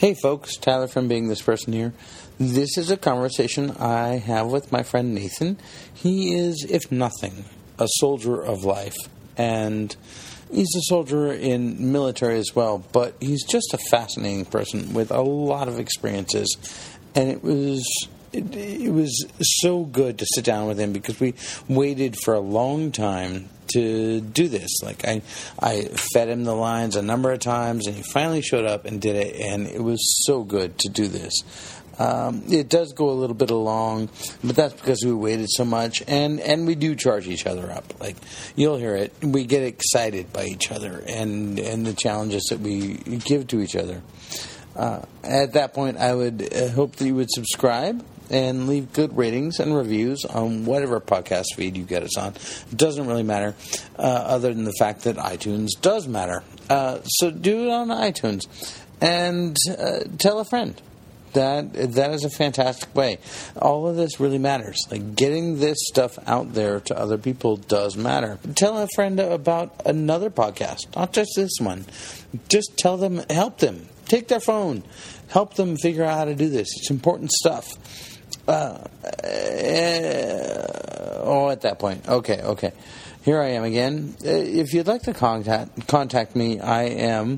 Hey folks, Tyler from Being This Person here. This is a conversation I have with my friend Nathan. He is, if nothing, a soldier of life. And he's a soldier in military as well, but he's just a fascinating person with a lot of experiences. And it was so good to sit down with him because we waited for a long time to do this. Like I fed him the lines a number of times, and he finally showed up and did it, and it was so good to do this. It does go a little bit long, but that's because we waited so much, and we do charge each other up. Like, you'll hear it. We get excited by each other and the challenges that we give to each other. At that point, I would hope that you would subscribe and leave good ratings and reviews on whatever podcast feed you get us on. It doesn't really matter, other than the fact that iTunes does matter. So do it on iTunes, and tell a friend. That is a fantastic way. All of this really matters. Like, getting this stuff out there to other people does matter. Tell a friend about another podcast, not just this one. Just tell them, help them. Take their phone. Help them figure out how to do this. It's important stuff. At that point. Okay. Here I am again. If you'd like to contact me, I am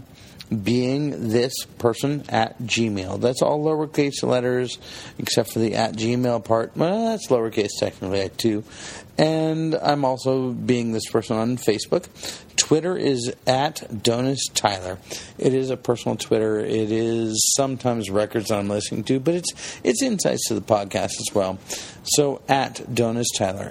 beingthisperson@gmail. That's all lowercase letters, except for the @gmail part. Well, that's lowercase technically too. And I'm also Being This Person on Facebook. Twitter is @DonusTyler. It is a personal Twitter. It is sometimes records I'm listening to, but it's insights to the podcast as well. So @DonusTyler,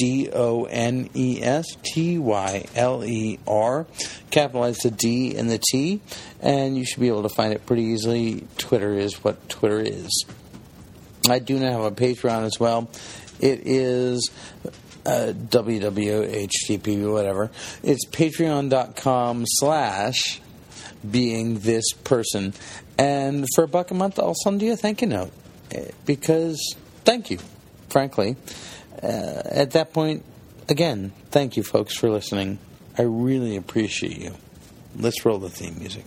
DONESTYLER, capitalize the D and the T, and you should be able to find it pretty easily. Twitter is what Twitter is. I do now have a Patreon as well. It is WWHTP, whatever. It's patreon.com/beingthisperson. And for $1 a month, I'll send you a thank you note. Because, thank you, frankly. At that point, again, thank you, folks, for listening. I really appreciate you. Let's roll the theme music.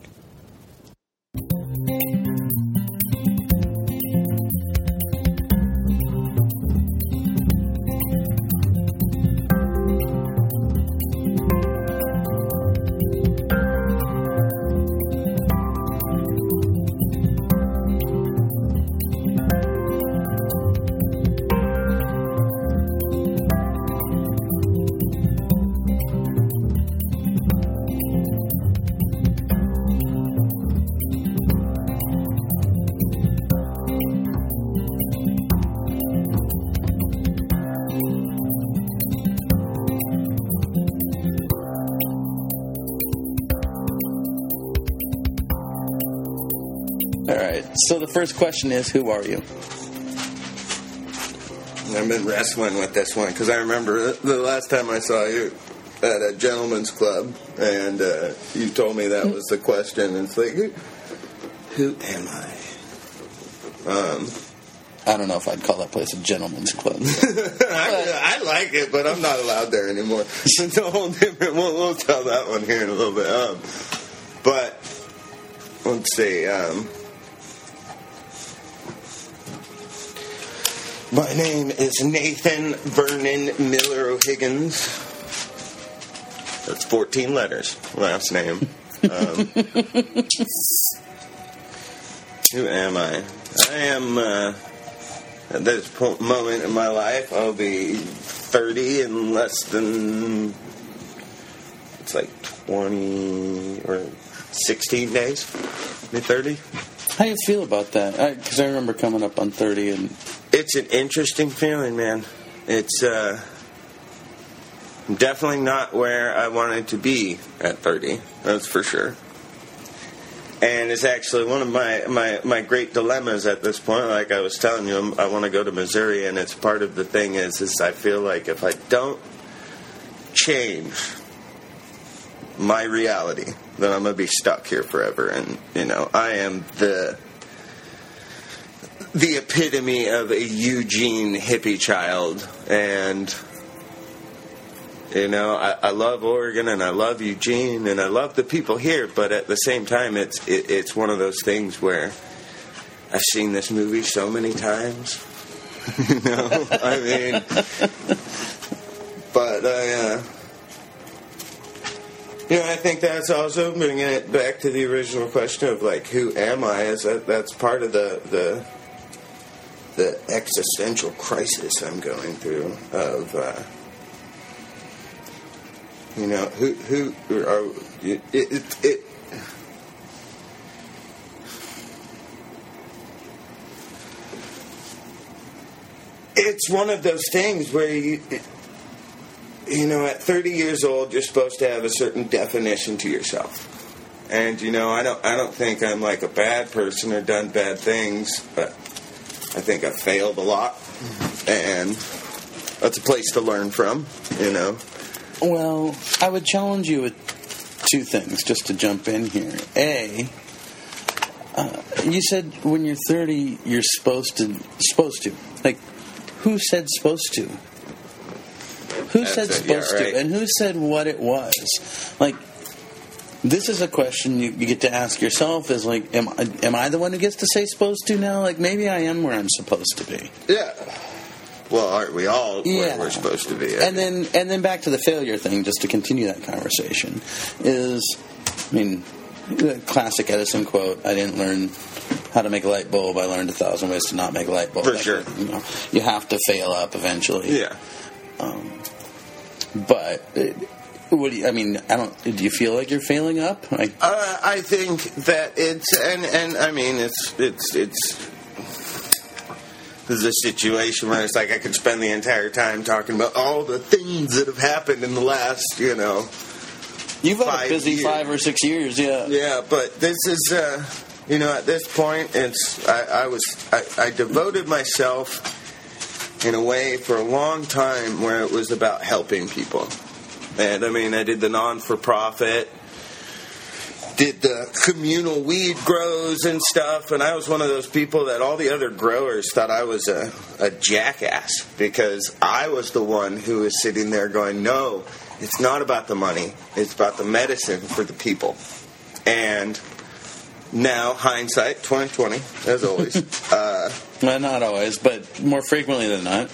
So the first question is, who are you? I've been wrestling with this one because I remember the last time I saw you at a gentleman's club, and you told me that was the question. And it's like, who am I? I don't know if I'd call that place a gentleman's club. I like it, but I'm not allowed there anymore. It's a whole different. We'll tell that one here in a little bit. But let's see. My name is Nathan Vernon Miller O'Higgins. That's 14 letters, last name. Who am I? I am, at this moment in my life, I'll be 30 in less than, it's like 20 or 16 days. Be 30. How do you feel about that? Because I remember coming up on 30 and... It's an interesting feeling, man. It's definitely not where I wanted to be at 30. That's for sure. And it's actually one of my great dilemmas at this point. Like I was telling you, I want to go to Missouri, and it's part of the thing is I feel like if I don't change my reality, then I'm going to be stuck here forever. And, I am the epitome of a Eugene hippie child, and You know, I love Oregon and I love Eugene and I love the people here, but at the same time, it's one of those things where I've seen this movie so many times. You know, I mean, but you know, I think that's also bringing it back to the original question of like, who am I? That's part of the existential crisis I'm going through of, you know, who are it it's one of those things where you know, at 30 years old, you're supposed to have a certain definition to yourself. And, you know, I don't think I'm like a bad person or done bad things, but I think I've failed a lot. And that's a place to learn from, you know. Well, I would challenge you with two things, just to jump in here. A, you said when you're 30, you're supposed to. Like, who said supposed to? Who said supposed to? And who said what it was? Like, this is a question you get to ask yourself is like, am I the one who gets to say supposed to now? Like, maybe I am where I'm supposed to be. Yeah. Well, aren't we all where we're supposed to be? And then back to the failure thing, just to continue that conversation, is, I mean, the classic Edison quote, I didn't learn how to make a light bulb, I learned 1,000 ways to not make a light bulb. For sure. You know, you have to fail up eventually. Yeah. But what do you? I mean, do you feel like you're failing up? I think that it's and I mean it's there's a situation where it's like I could spend the entire time talking about all the things that have happened in the last, you know. You've had a busy 5 or 6 years, yeah. Yeah, but this is, you know, at this point, I devoted myself in a way for a long time where it was about helping people. And I mean, I did the non-for-profit, did the communal weed grows and stuff, and I was one of those people that all the other growers thought I was a jackass because I was the one who was sitting there going, no, it's not about the money, it's about the medicine for the people. And now, hindsight, 2020, as always. Well, not always, but more frequently than not.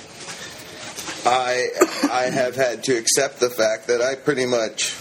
I have had to accept the fact that I pretty much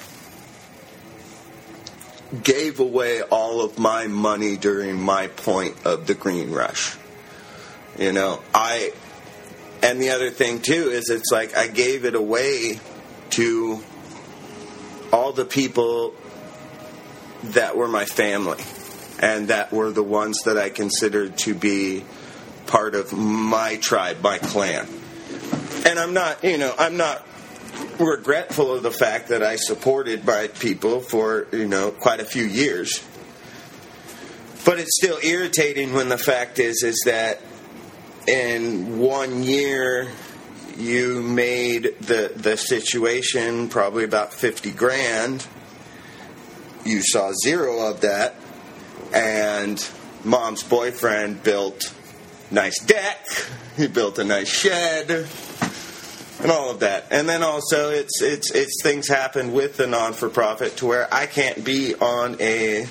gave away all of my money during my point of the green rush. You know, and the other thing too is it's like I gave it away to all the people that were my family and that were the ones that I considered to be part of my tribe, my clan. And I'm not regretful of the fact that I supported my people for, you know, quite a few years. But it's still irritating when the fact is that in 1 year you made the situation probably about $50,000. You saw zero of that, and mom's boyfriend built a nice deck. He built a nice shed, and all of that. And then also, it's things happen with the non-for-profit to where I can't be on a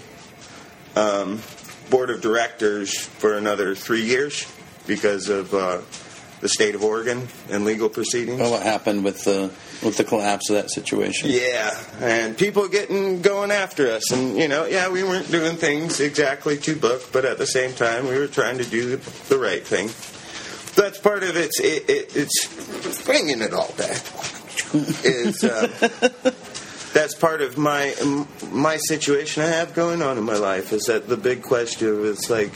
board of directors for another 3 years because of the state of Oregon and legal proceedings. Well, what happened with the collapse of that situation? Yeah, and people going after us, and you know, yeah, we weren't doing things exactly to book, but at the same time, we were trying to do the right thing. That's part of it's bringing it all back. That's part of my situation I have going on in my life. Is that the big question is like,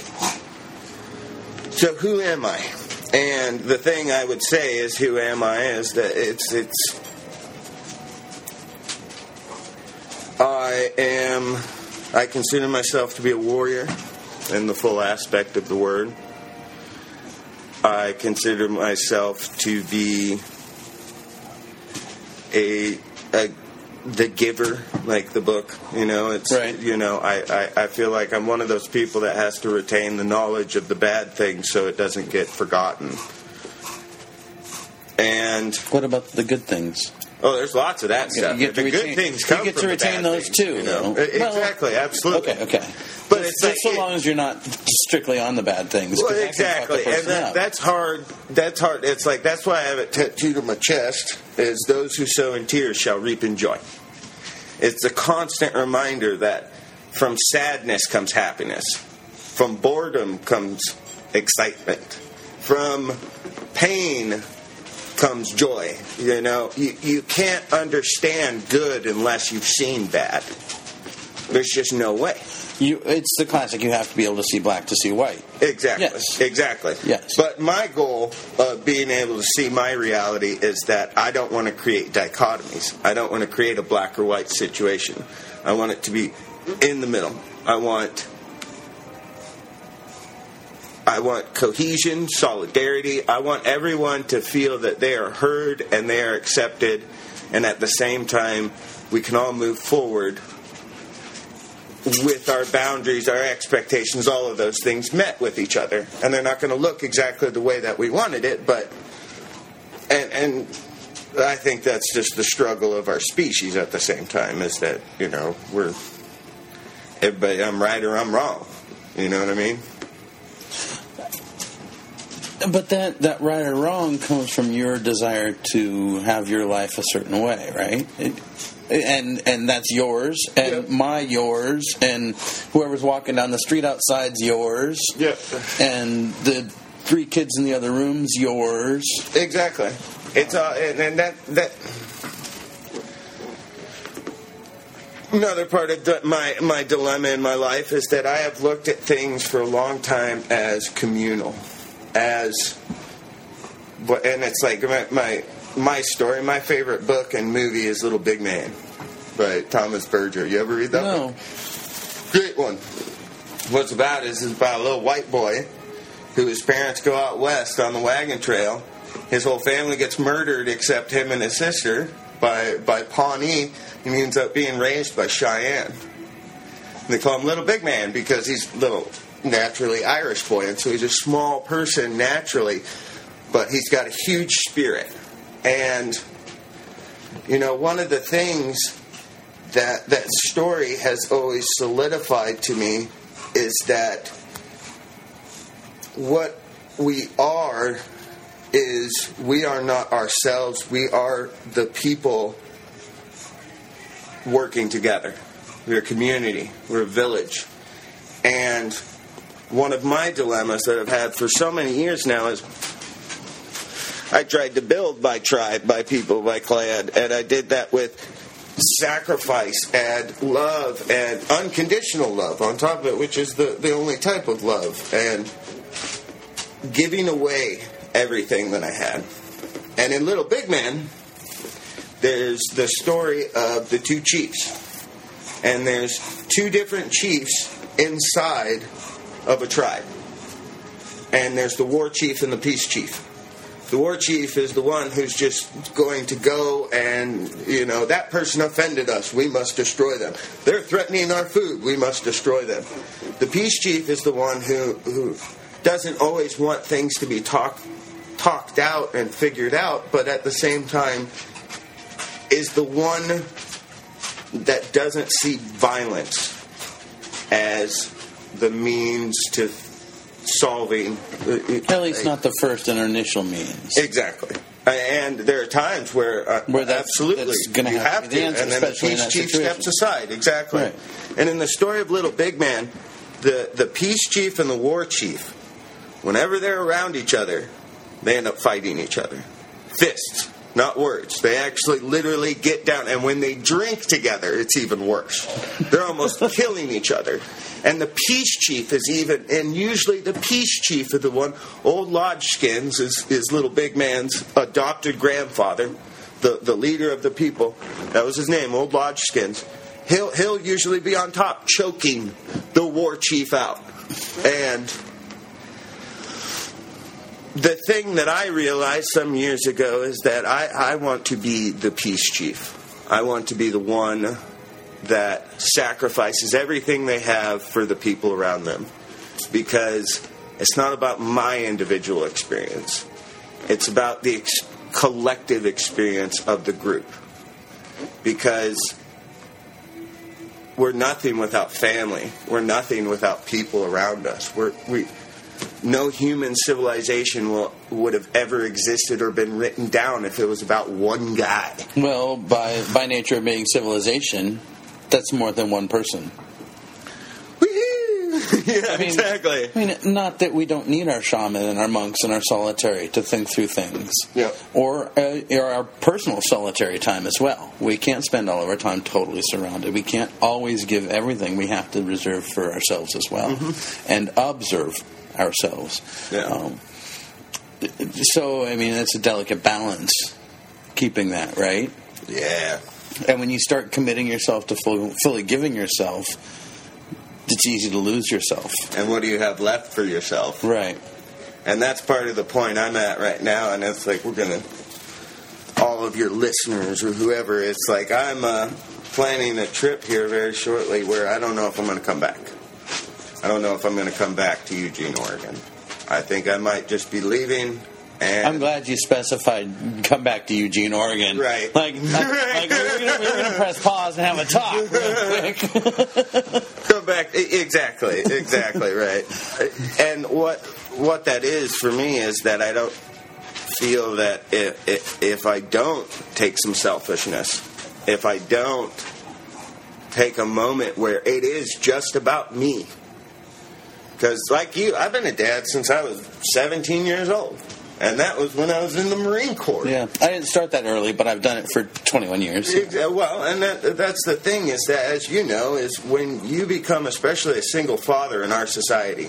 so who am I? And the thing I would say is, who am I? Is that I consider myself to be a warrior in the full aspect of the word. I consider myself to be the giver, like the book. You know, it's right. You know, I feel like I'm one of those people that has to retain the knowledge of the bad things so it doesn't get forgotten. And what about the good things? Oh, there's lots of that stuff. You get to the retain, good things come you get from to the retain bad those things, too. you know? Well, Exactly, absolutely. Okay. But Just, it's just like so long as you're not strictly on the bad things. Well, 'cause that can fuck exactly, the and person up. that's hard. That's hard. It's like that's why I have it tattooed on my chest: "Is those who sow in tears shall reap in joy." It's a constant reminder that from sadness comes happiness, from boredom comes excitement, from pain comes joy. You know, you can't understand good unless you've seen bad. There's just no way. It's the classic. You have to be able to see black to see white. Exactly. Yes. Exactly. Yes. But my goal of being able to see my reality is that I don't want to create dichotomies. I don't want to create a black or white situation. I want it to be in the middle. I want cohesion, solidarity. I want everyone to feel that they are heard and they are accepted, and at the same time, we can all move forward with our boundaries, our expectations, all of those things met with each other. And they're not going to look exactly the way that we wanted it, but and I think that's just the struggle of our species at the same time, is that, you know, we're everybody, I'm right or I'm wrong. You know what I mean? But that right or wrong comes from your desire to have your life a certain way, right? And that's yours, and yours, and whoever's walking down the street outside's yours. Yeah. And the 3 kids in the other room's yours. Exactly. It's and that another part of my dilemma in my life is that I have looked at things for a long time as communal, and it's like my story. My favorite book and movie is Little Big Man by Thomas Berger. You ever read that No. book? Great one. What's about is about a little white boy who his parents go out west on the wagon trail. His whole family gets murdered except him and his sister by Pawnee, and he ends up being raised by Cheyenne. And they call him Little Big Man because he's little, naturally Irish boy, and so he's a small person naturally, but he's got a huge spirit. And, you know, one of the things that story has always solidified to me is that what we are is we are not ourselves. We are the people working together. We're a community. We're a village. And one of my dilemmas that I've had for so many years now is I tried to build by tribe, by people, by clan, and I did that with sacrifice and love and unconditional love on top of it, which is the only type of love, and giving away everything that I had. And in Little Big Man, there's the story of the 2 chiefs. And there's 2 different chiefs inside of a tribe. And there's the war chief and the peace chief. The war chief is the one who's just going to go and, you know, that person offended us, we must destroy them. They're threatening our food, we must destroy them. The peace chief is the one who doesn't always want things to be talked out and figured out, but at the same time is the one that doesn't see violence as the means to solving. At least not the first and initial means. Exactly. And there are times where absolutely that's gonna you have have to be to, the answer, and then the especially in peace that chief situation. steps aside. Exactly. Right. And in the story of Little Big Man, the peace chief and the war chief, whenever they're around each other, they end up fighting each other. Fists, not words. They actually literally get down, and when they drink together, it's even worse. They're almost killing each other. And the peace chief is even, and usually the peace chief is the one, Old Lodgeskins is Little Big Man's adopted grandfather, the leader of the people. That was his name, Old Lodgeskins. He'll usually be on top, choking the war chief out. And the thing that I realized some years ago is that I want to be the peace chief. I want to be the one that sacrifices everything they have for the people around them. Because it's not about my individual experience. It's about the collective experience of the group. because we're nothing without family. We're nothing without people around us. No human civilization would have ever existed or been written down if it was about one guy. Well, by nature of being civilization, that's more than one person. Yeah, exactly. I mean, not that we don't need our shaman and our monks and our solitary to think through things. Yeah. Or our personal solitary time as well. We can't spend all of our time totally surrounded. We can't always give everything. We have to reserve for ourselves as well. Mm-hmm. And observe ourselves. Yeah. So, I mean, it's a delicate balance, keeping that, right? Yeah. And when you start committing yourself to fully giving yourself, it's easy to lose yourself. And what do you have left for yourself? Right. And that's part of the point I'm at right now. And it's like we're going to, all of your listeners or whoever, it's like I'm planning a trip here very shortly where I don't know if I'm going to come back. I don't know if I'm going to come back to Eugene, Oregon. I think I might just be leaving. And I'm glad you specified come back to Eugene, Oregon. Right. Like we're going to press pause and have a talk real quick. Come back. Exactly, right. And what that is for me is that I don't feel that if I don't take some selfishness, if I don't take a moment where it is just about me. Because like you, I've been a dad since I was 17 years old. And that was when I was in the Marine Corps. Yeah, I didn't start that early, but I've done it for 21 years. Well, and that's the thing is that, as you know, is when you become especially a single father in our society,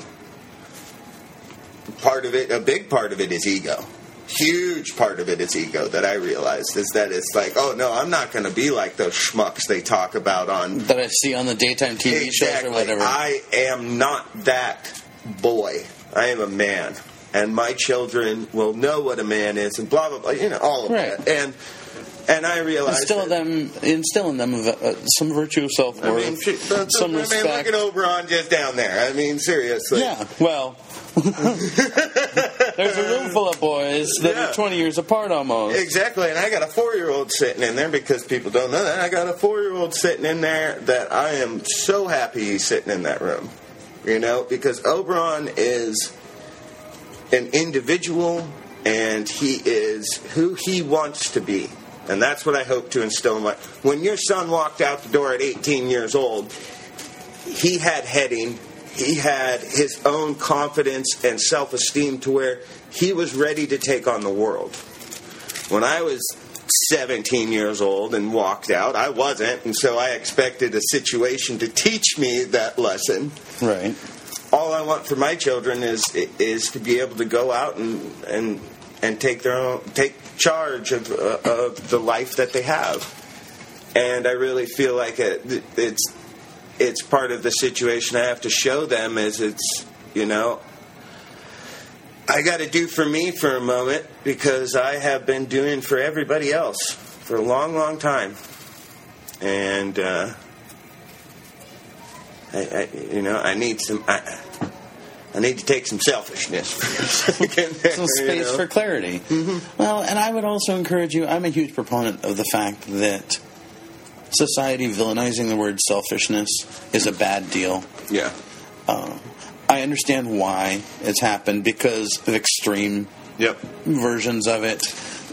a big part of it is ego. Huge part of it is ego that I realized is that it's like, oh, no, I'm not going to be like those schmucks they talk about on... That I see on the daytime TV shows or whatever. I am not that boy. I am a man. And my children will know what a man is, and blah blah blah. You know, all of that. And I realize instill in them some virtue of self-worth, some respect. Look at Oberon just down there. I mean, seriously. Yeah. Well, there's a room full of boys that are 20 years apart almost. Exactly. And I got a 4-year-old sitting in there because people don't know that. I got a 4-year-old sitting in there that I am so happy he's sitting in that room. You know, because Oberon is an individual, and he is who he wants to be. And that's what I hope to instill in my... When your son walked out the door at 18 years old, he had heading, he had his own confidence and self-esteem to where he was ready to take on the world. When I was 17 years old and walked out, I wasn't, and so I expected a situation to teach me that lesson. Right. All I want for my children is to be able to go out and take charge of the life that they have, and I really feel like it's part of the situation I have to show them is I got to do for me for a moment because I have been doing for everybody else for a long, long time, and I need some. I need to take some selfishness for a second. Some space for clarity. Mm-hmm. Well, and I would also encourage you, I'm a huge proponent of the fact that society villainizing the word selfishness is a bad deal. Yeah. I understand why it's happened because of extreme versions of it.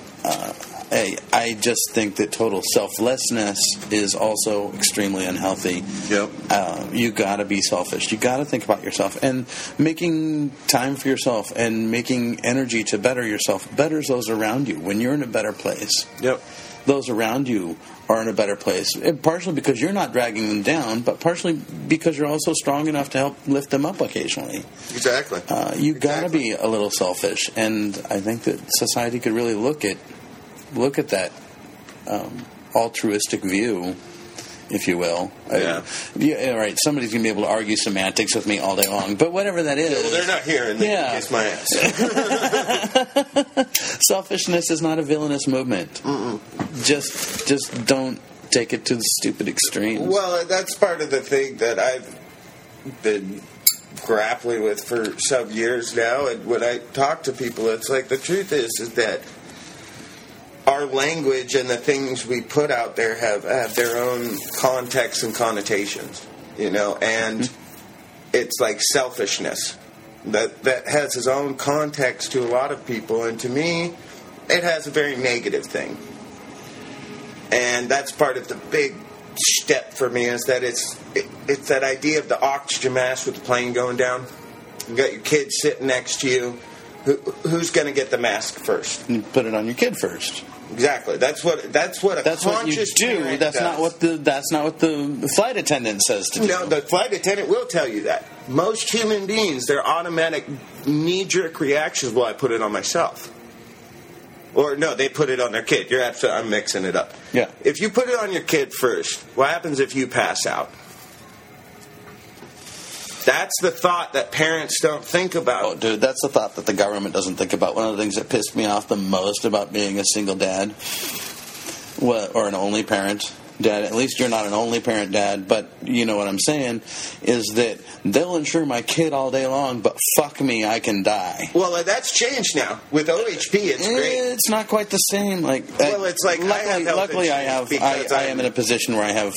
I just think that total selflessness is also extremely unhealthy. Yep. You got to be selfish. You got to think about yourself, and making time for yourself and making energy to better yourself betters those around you. When you're in a better place, those around you are in a better place. And partially because you're not dragging them down, but partially because you're also strong enough to help lift them up occasionally. Exactly. You got to be a little selfish, and I think that society could really look at that altruistic view, if you will. All right, somebody's going to be able to argue semantics with me all day long, but whatever that is. Yeah, well, they're not here, and they can kiss my ass. Selfishness is not a villainous movement. Mm-mm. Just don't take it to the stupid extremes. Well, that's part of the thing that I've been grappling with for some years now, and when I talk to people, it's like the truth is that our language and the things we put out there have their own context and connotations, and it's like selfishness that has its own context to a lot of people, and to me, it has a very negative thing. And that's part of the big step for me, is that it's that idea of the oxygen mask with the plane going down. You got your kid sitting next to you. Who's going to get the mask first? You put it on your kid first. Exactly. That's what you do. That's not what the flight attendant says to do. No, the flight attendant will tell you that. Most human beings, their automatic knee-jerk reaction is, well, I put it on myself. Or no, they put it on their kid. I'm mixing it up. Yeah. If you put it on your kid first, what happens if you pass out? That's the thought that parents don't think about. Oh, dude, that's the thought that the government doesn't think about. One of the things that pissed me off the most about being a single dad, or an only parent dad, at least you're not an only parent dad, but you know what I'm saying, is that they'll insure my kid all day long, but fuck me, I can die. Well, that's changed now. With OHP, it's great. It's not quite the same. It's like, luckily I am in a position where I have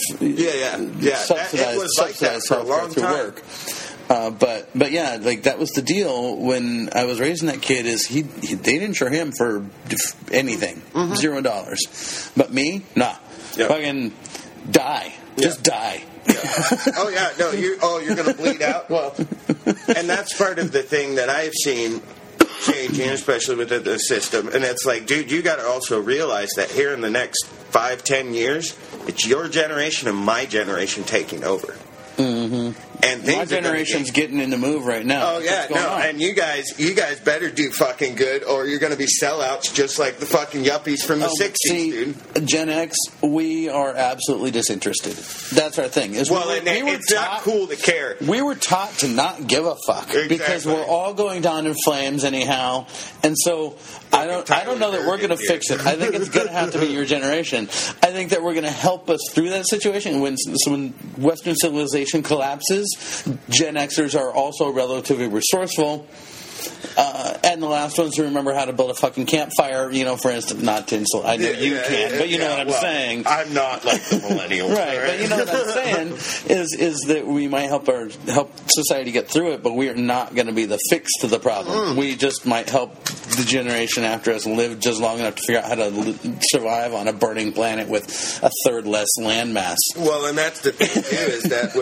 subsidized health through work. But yeah, that was the deal when I was raising that kid. They didn't insure him for anything, $0. But me, nah. Yep. Fucking die. Just die. Yeah. Oh yeah, no, you're going to bleed out. Well, and that's part of the thing that I've seen changing, especially with the system. And it's like, dude, you got to also realize that here in the next 5-10 years, it's your generation and my generation taking over. Mm-hmm. And my generation's getting in the move right now. Oh yeah, and you guys better do fucking good, or you're going to be sellouts just like the fucking yuppies from the '60s, dude. Gen X, we are absolutely disinterested. That's our thing. It's not cool to care. We were taught to not give a fuck because we're all going down in flames anyhow, and so I don't know that we're going to fix it. I think it's going to have to be your generation. I think that we're going to help us through that situation when Western civilization collapses. Gen Xers are also relatively resourceful, and the last ones who remember how to build a fucking campfire, for instance, not tinsel. I know you can, but you know what I'm saying. I'm not like the millennials. Right, but you know what I'm saying is that we might help society get through it, but we are not going to be the fix to the problem. We just might help the generation after us live just long enough to figure out how to survive on a burning planet with a third less landmass. Well, and that's the thing too, is that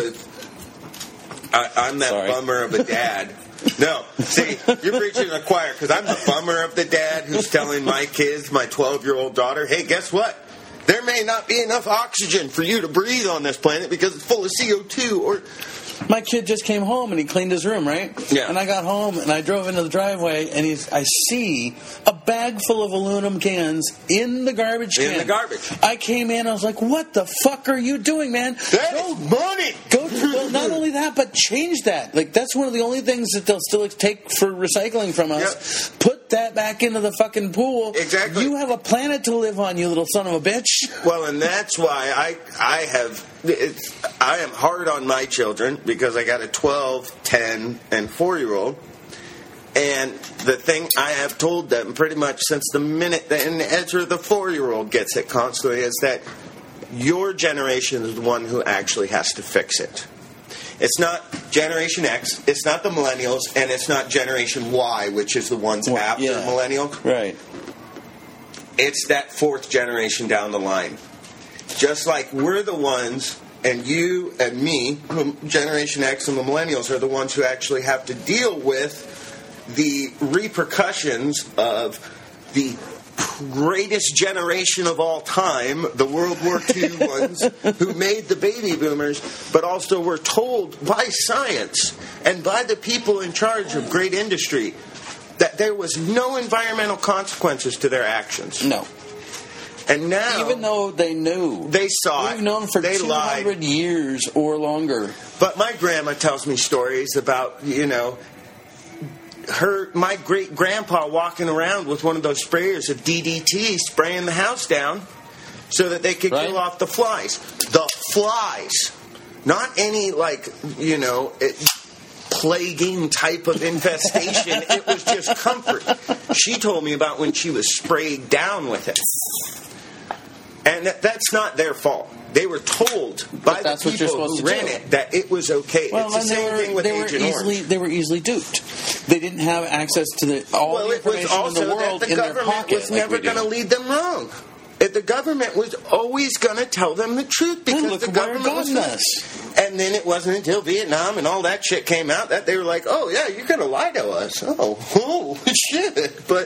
I'm that bummer of a dad. No, see, you're preaching to the choir, because I'm the bummer of the dad who's telling my kids, my 12-year-old daughter, hey, guess what? There may not be enough oxygen for you to breathe on this planet because it's full of CO2. Or my kid just came home and he cleaned his room, right? Yeah. And I got home and I drove into the driveway and I see a bag full of aluminum cans in the garbage can. In the garbage. I came in, I was like, what the fuck are you doing, man? That's money! Well, not only that, but change that. That's one of the only things that they'll still take for recycling from us. Yep. Put that back into the fucking pool. Exactly. You have a planet to live on, you little son of a bitch. Well, and that's why I am hard on my children, because I got a 12, 10, and 4-year-old. And the thing I have told them pretty much since the minute that Ezra, the 4-year-old, gets it constantly is that your generation is the one who actually has to fix it. It's not Generation X, it's not the millennials, and it's not Generation Y, which is the ones after millennials. Right. It's that fourth generation down the line. Just like we're the ones, and you and me, Generation X and the millennials, are the ones who actually have to deal with the repercussions of the greatest generation of all time, the World War II ones, who made the baby boomers, but also were told by science and by the people in charge of great industry that there was no environmental consequences to their actions. No. And now, even though they knew, they saw it. We've known for 200 lied. years or longer. But my grandma tells me stories about, my great grandpa walking around with one of those sprayers of DDT, spraying the house down so that they could kill off the flies. The flies, not any plaguing type of infestation. It was just comfort. She told me about when she was sprayed down with it. And that's not their fault. They were told by the people who ran it that it was okay. Well, it's the same thing with Agent Orange. They were easily duped. They didn't have access to all the information in the world in their pocket. The government was never going to lead them wrong. The government was always going to tell them the truth because the government was us. And then it wasn't until Vietnam and all that shit came out that they were like, oh, yeah, you're going to lie to us. Oh, shit. But,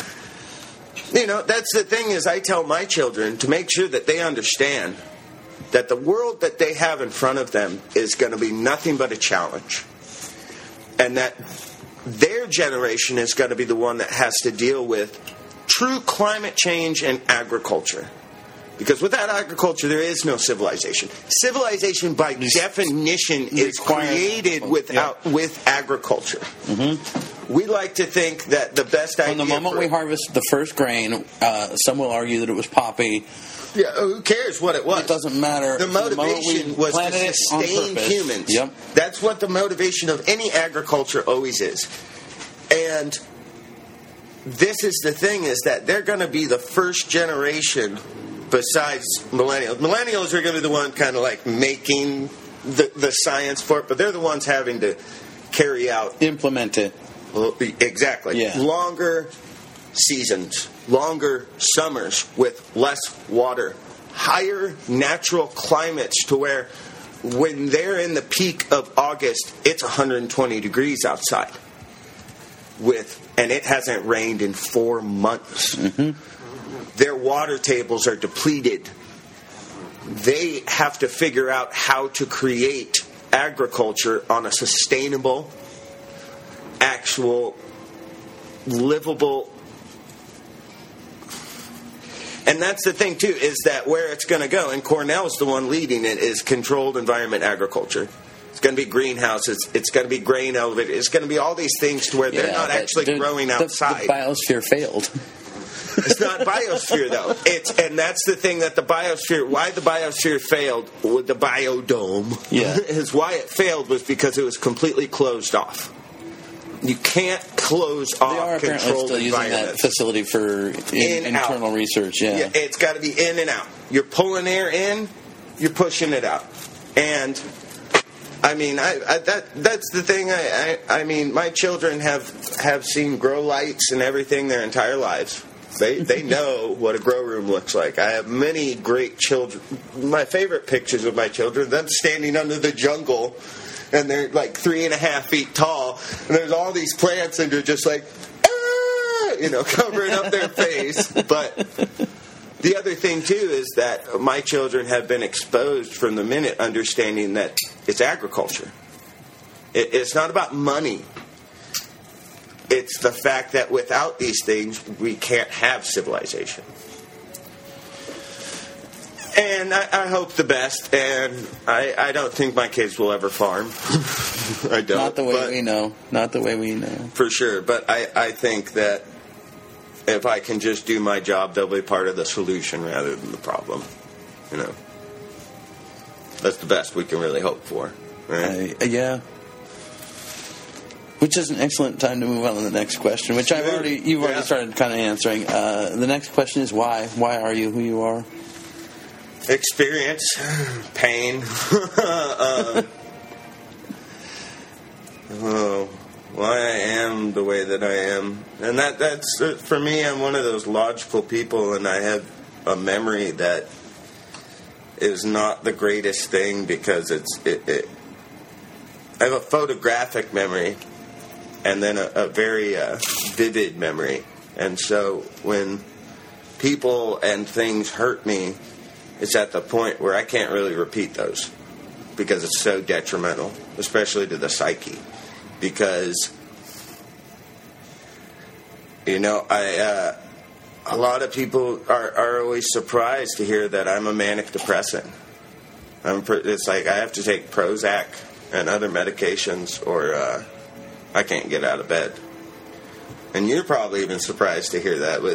you know, that's the thing is I tell my children to make sure that they understand that the world that they have in front of them is going to be nothing but a challenge. And that their generation is going to be the one that has to deal with true climate change and agriculture. Because without agriculture, there is no civilization. Civilization, by definition, is created with agriculture. Mm-hmm. We like to think that the best idea... From the moment we harvest the first grain, some will argue that it was poppy. Yeah, who cares what it was? It doesn't matter. The motivation was to sustain humans. Yep. That's what the motivation of any agriculture always is. And this is the thing, is that they're going to be the first generation besides millennials. Millennials are going to be the one kind of like making the science for it, but they're the ones having to carry out... Implement it. Well, exactly. Yeah. Longer seasons, longer summers with less water, higher natural climates to where when they're in the peak of August, it's 120 degrees outside. And it hasn't rained in 4 months. Mm-hmm. Their water tables are depleted. They have to figure out how to create agriculture on a sustainable, actual, livable. And that's the thing, too, is that where it's going to go, and Cornell's the one leading it, is controlled environment agriculture. It's going to be greenhouses. It's going to be grain elevated. It's going to be all these things to where they're not actually growing outside. The biosphere failed. It's not biosphere, though. And that's the thing that the biosphere... Why the biosphere failed with the biodome is why it failed was because it was completely closed off. You can't close off they are apparently still using that facility for internal research. Yeah, it's got to be in and out. You're pulling air in, you're pushing it out. And I mean, that's the thing. I mean, my children have seen grow lights and everything their entire lives. They know what a grow room looks like. I have many great children. My favorite pictures of my children, them standing under the jungle, and they're like 3.5 feet tall, and there's all these plants, and they're just like, covering up their face. But the other thing, too, is that my children have been exposed from the minute understanding that it's agriculture. It's not about money. It's the fact that without these things, we can't have civilization. And I hope the best, and I don't think my kids will ever farm. I don't. Not the way we know. Not the way we know. For sure. But I think that if I can just do my job, they'll be part of the solution rather than the problem. That's the best we can really hope for. Right? Yeah. Which is an excellent time to move on to the next question, which you've already started kind of answering. The next question is why? Why are you who you are? Experience, pain. Why I am the way that I am, and that's for me. I'm one of those logical people, and I have a memory that is not the greatest thing because I have a photographic memory. And then a very vivid memory. And so when people and things hurt me, it's at the point where I can't really repeat those because it's so detrimental, especially to the psyche. Because, a lot of people are always surprised to hear that I'm a manic depressant. It's like I have to take Prozac and other medications or... I can't get out of bed. And you're probably even surprised to hear that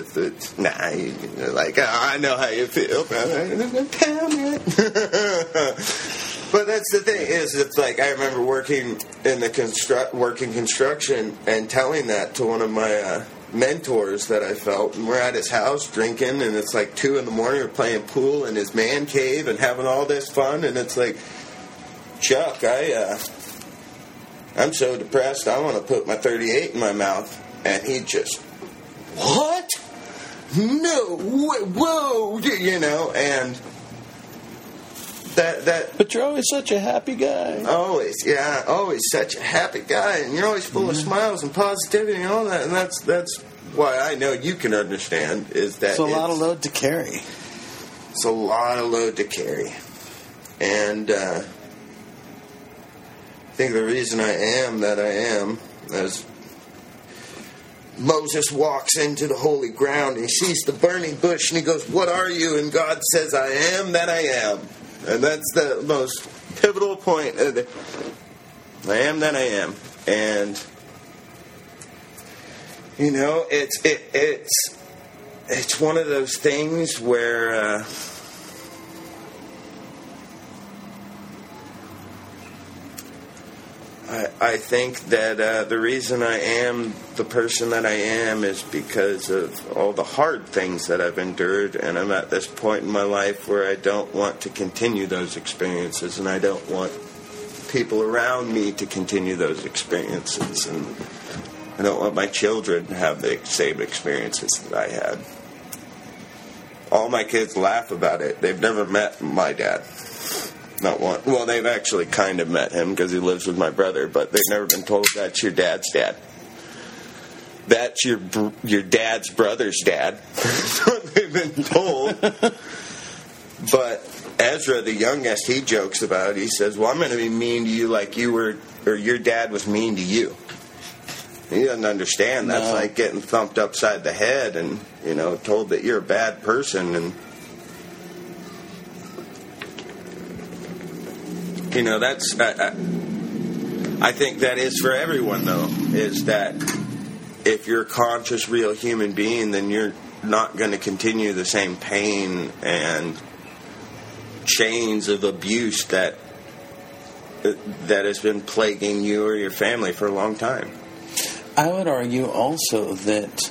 I know how you feel. Tell me it. But that's the thing is, it's like I remember working in the working construction and telling that to one of my mentors that I felt, and we're at his house drinking, and it's like 2 a.m. We're playing pool in his man cave and having all this fun, and it's like, Chuck, I'm so depressed, I want to put my 38 in my mouth, and he just, what? No, whoa, you know, and that. But you're always such a happy guy. Always such a happy guy, and you're always full of smiles and positivity and all that, and that's why I know you can understand is that it's a lot of load to carry. It's a lot of load to carry, and I think the reason I am that I am, as Moses walks into the holy ground, and he sees the burning bush, and he goes, "What are you?" And God says, "I am that I am." And that's the most pivotal point. I am that I am. And, you know, it's one of those things where I think that the reason I am the person that I am is because of all the hard things that I've endured, and I'm at this point in my life where I don't want to continue those experiences, and I don't want people around me to continue those experiences, and I don't want my children to have the same experiences that I had. All my kids laugh about it. They've never met my dad. Not one. Well, they've actually kind of met him because he lives with my brother, but they've never been told that's your dad's dad. That's your dad's brother's dad. That's what they've been told. But Ezra, the youngest, he jokes about it. He says, "Well, I'm going to be mean to you like you were, or your dad was mean to you." He doesn't understand. That's like getting thumped upside the head and, you know, told that you're a bad person. And, you know, that's, I think that is for everyone, though, is that if you're a conscious, real human being, then you're not going to continue the same pain and chains of abuse that has been plaguing you or your family for a long time. I would argue also that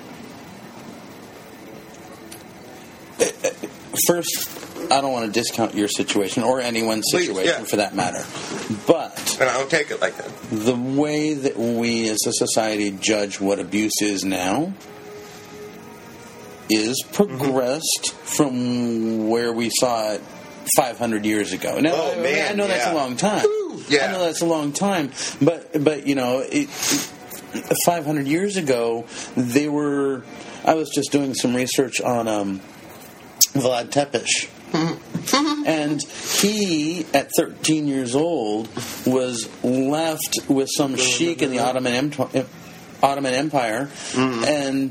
first, I don't want to discount your situation or anyone's situation for that matter, but and I don't take it like that. The way that we as a society judge what abuse is now is progressed from where we saw it 500 years ago. Now, I know that's a long time. I know that's a long time, but you know, 500 years ago, they were. I was just doing some research on Vlad Tepes. And he, at 13 years old, was left with some sheik in the Ottoman Empire, and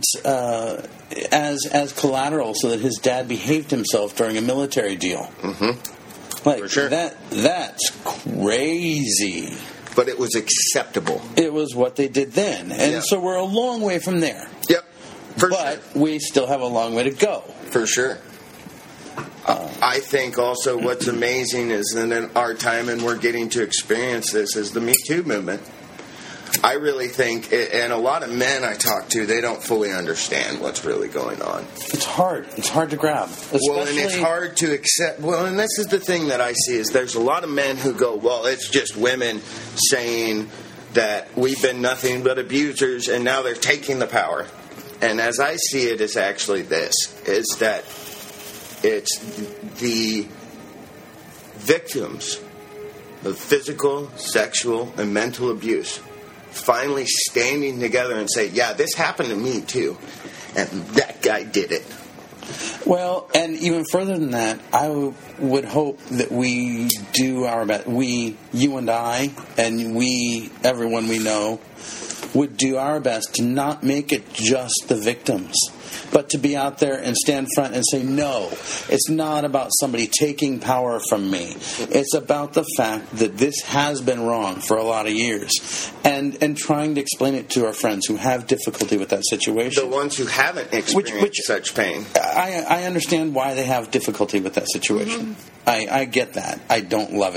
as collateral, so that his dad behaved himself during a military deal. Like, for sure. That's crazy. But it was acceptable. It was what they did then, and so we're a long way from there. Yep, but we still have a long way to go. For sure. I think also what's amazing is that in our time, and we're getting to experience this, is the Me Too movement. I really think, and a lot of men I talk to, they don't fully understand what's really going on. It's hard. It's hard to grab. Well, and it's hard to accept. Well, and this is the thing that I see, is there's a lot of men who go, well, it's just women saying that we've been nothing but abusers, and now they're taking the power. And as I see it, it's actually this, is that it's the victims of physical, sexual, and mental abuse finally standing together and say, yeah, this happened to me too, and that guy did it. Well, and even further than that, I would hope that we do our best. We, you and I, and we, everyone we know, would do our best to not make it just the victims, but to be out there and stand front and say, no, it's not about somebody taking power from me. It's about the fact that this has been wrong for a lot of years, and trying to explain it to our friends who have difficulty with that situation. The ones who haven't experienced such pain. I understand why they have difficulty with that situation. I get that. I don't love it.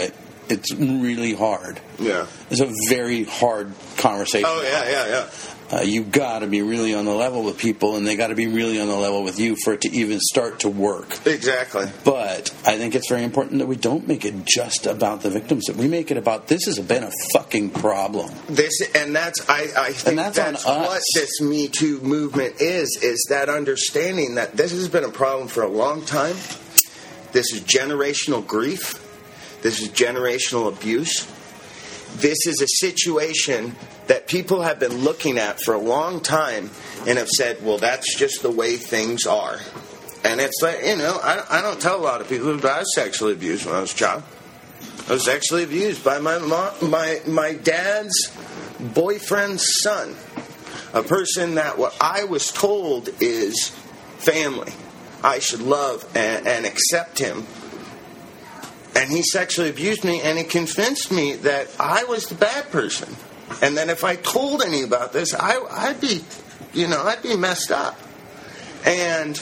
it's really hard. Yeah. It's a very hard conversation. Oh, yeah. You got to be really on the level with people, and they got to be really on the level with you for it to even start to work. Exactly. But I think it's very important that we don't make it just about the victims. That we make it about this has been a fucking problem. I think that's what this Me Too movement is that understanding that this has been a problem for a long time. This is generational grief. This is generational abuse. This is a situation that people have been looking at for a long time and have said, well, that's just the way things are. And it's like, I don't tell a lot of people that I was sexually abused when I was a child. I was sexually abused by my dad's boyfriend's son. A person that what I was told is family. I should love and accept him. And he sexually abused me, and he convinced me that I was the bad person. And then if I told any about this, I'd be messed up. And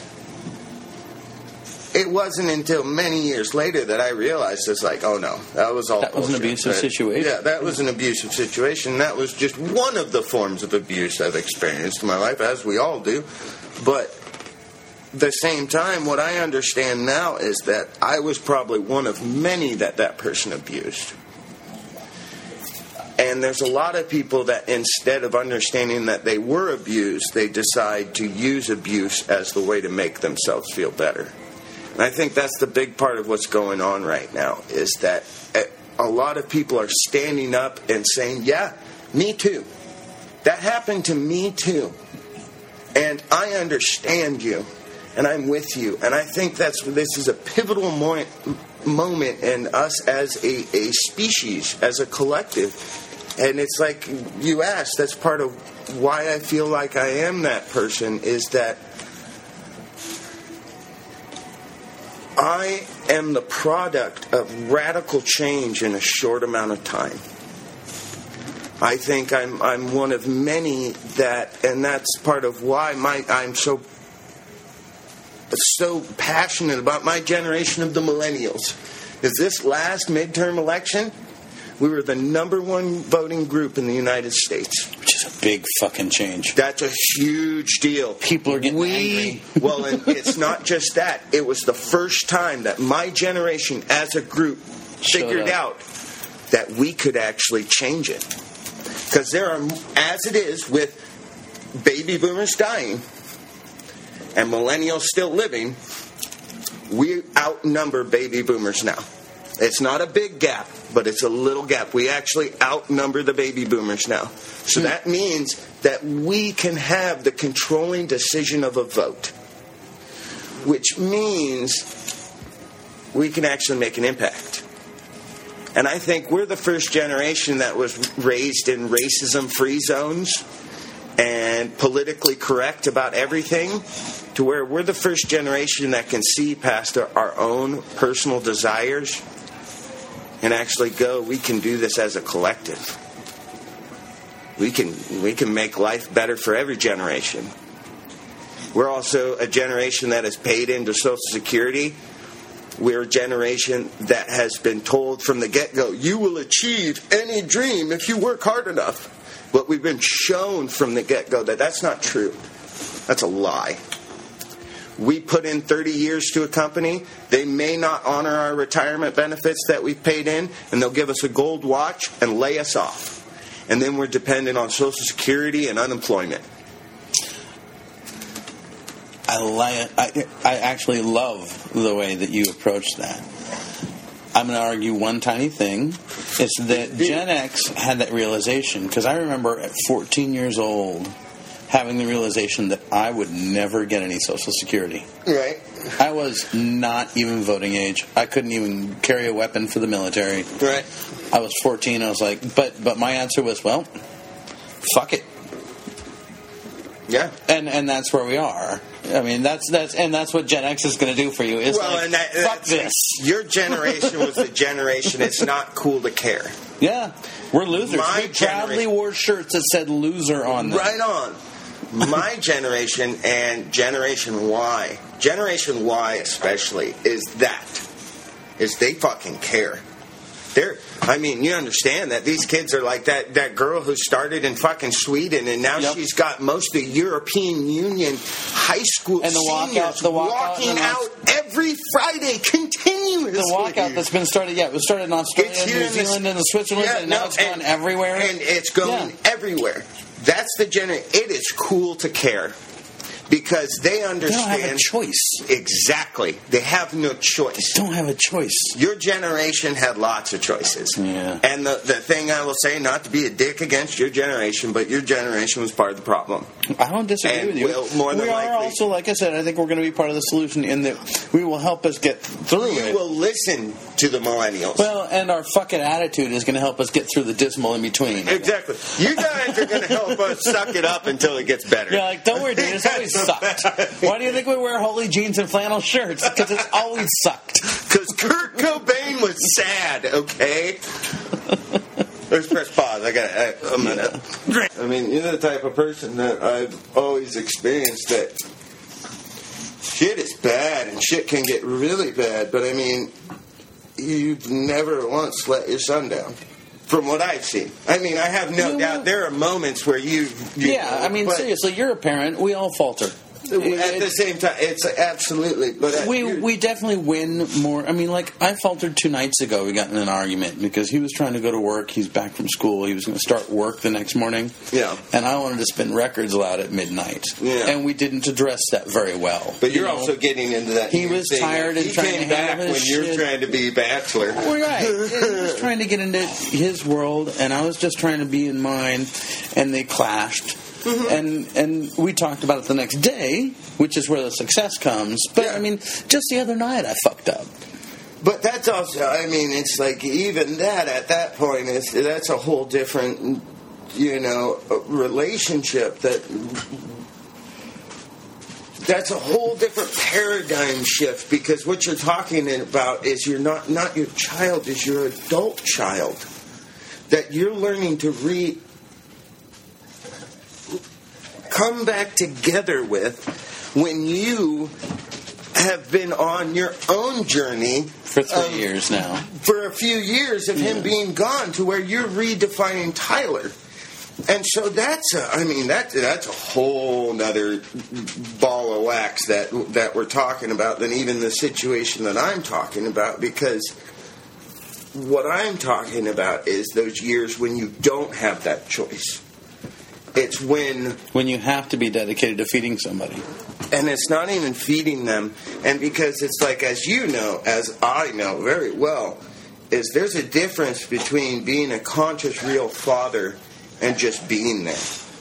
it wasn't until many years later that I realized it's like, oh no, that was all bullshit. Was an abusive situation. Yeah, that was an abusive situation. That was just one of the forms of abuse I've experienced in my life, as we all do. But at the same time, what I understand now is that I was probably one of many that person abused. And there's a lot of people that instead of understanding that they were abused, they decide to use abuse as the way to make themselves feel better. And I think that's the big part of what's going on right now, is that a lot of people are standing up and saying, yeah, me too. That happened to me too. And I understand you. And I'm with you. And I think this is a pivotal moment in us as a species, as a collective. And it's like you asked, that's part of why I feel like I am that person, is that I am the product of radical change in a short amount of time. I think I'm one of many and that's part of why I'm so passionate about my generation of the millennials. Is this last midterm election, we were the number one voting group in the United States. Which is a big fucking change. That's a huge deal. People are getting angry. Well, and it's not just that. It was the first time that my generation as a group figured out that we could actually change it. Because there are, as it is with baby boomers dying, and millennials still living, we outnumber baby boomers now. It's not a big gap, but it's a little gap. We actually outnumber the baby boomers now. So that means that we can have the controlling decision of a vote, which means we can actually make an impact. And I think we're the first generation that was raised in racism-free zones and politically correct about everything, to where we're the first generation that can see past our own personal desires and actually go, we can do this as a collective. We can make life better for every generation. We're also a generation that has paid into Social Security. We're a generation that has been told from the get-go, you will achieve any dream if you work hard enough. But we've been shown from the get-go that that's not true. That's a lie. We put in 30 years to a company. They may not honor our retirement benefits that we've paid in, and they'll give us a gold watch and lay us off. And then we're dependent on Social Security and unemployment. I actually love the way that you approach that. I'm going to argue one tiny thing. It's that Gen X had that realization, because I remember at 14 years old having the realization that I would never get any Social Security. Right. I was not even voting age. I couldn't even carry a weapon for the military. Right. I was 14. I was like, but my answer was, well, fuck it. Yeah. And that's where we are. I mean, that's what Gen X is going to do for you. Is fuck this. Your generation was the generation. It's not cool to care. Yeah, we're losers. We proudly wore shirts that said "loser" on them. Right on. My generation and Generation Y especially, is they fucking care. I mean, you understand that these kids are like that girl who started in fucking Sweden, and now she's got most of the European Union high school and seniors walking out every Friday continuously. The walkout that's been started, it was started in Australia, New Zealand, and Switzerland, and now it's gone everywhere. And it's going everywhere. That's the it is cool to care. Because they understand... They don't have a choice. Exactly. They have no choice. They don't have a choice. Your generation had lots of choices. Yeah. And the thing I will say, not to be a dick against your generation, but your generation was part of the problem. I don't disagree with you. We are also, like I said, I think we're going to be part of the solution in that we will help us get through it. You will listen to the millennials. Well, and our fucking attitude is going to help us get through the dismal in between. Exactly. You guys are going to help us suck it up until it gets better. Yeah, like, don't worry, dude. It's always sucked. Why do you think we wear holey jeans and flannel shirts? Because it's always sucked. Because Kurt Cobain was sad, okay? Let's press pause. I'm gonna. I mean, you're the type of person that I've always experienced that shit is bad and shit can get really bad, but I mean, you've never once let your son down. From what I've seen. I mean, I have no doubt there are moments where you I mean, seriously, you're a parent. We all falter. At the same time, it's absolutely. But we definitely win more. I mean, like, I faltered 2 nights ago. We got in an argument because he was trying to go to work. He's back from school. He was going to start work the next morning. Yeah. And I wanted to spin records loud at midnight. Yeah. And we didn't address that very well. But you're also getting into that. He was tired and trying to handle his shit. When you're trying to be bachelor. Right. He was trying to get into his world, and I was just trying to be in mine, and they clashed. Mm-hmm. And we talked about it the next day, which is where the success comes. But, I mean, just the other night I fucked up. But that's also, I mean, it's like even that at that point, that's a whole different, relationship that's a whole different paradigm shift, because what you're talking about is you're not your child, is your adult child that you're learning to come back together with when you have been on your own journey for 3 years now. For a few years of him being gone, to where you're redefining Tyler. And so that's a whole nother ball of wax that we're talking about than even the situation that I'm talking about, because what I'm talking about is those years when you don't have that choice. It's when you have to be dedicated to feeding somebody. And it's not even feeding them. And because it's like, as you know, as I know very well, is there's a difference between being a conscious, real father and just being there.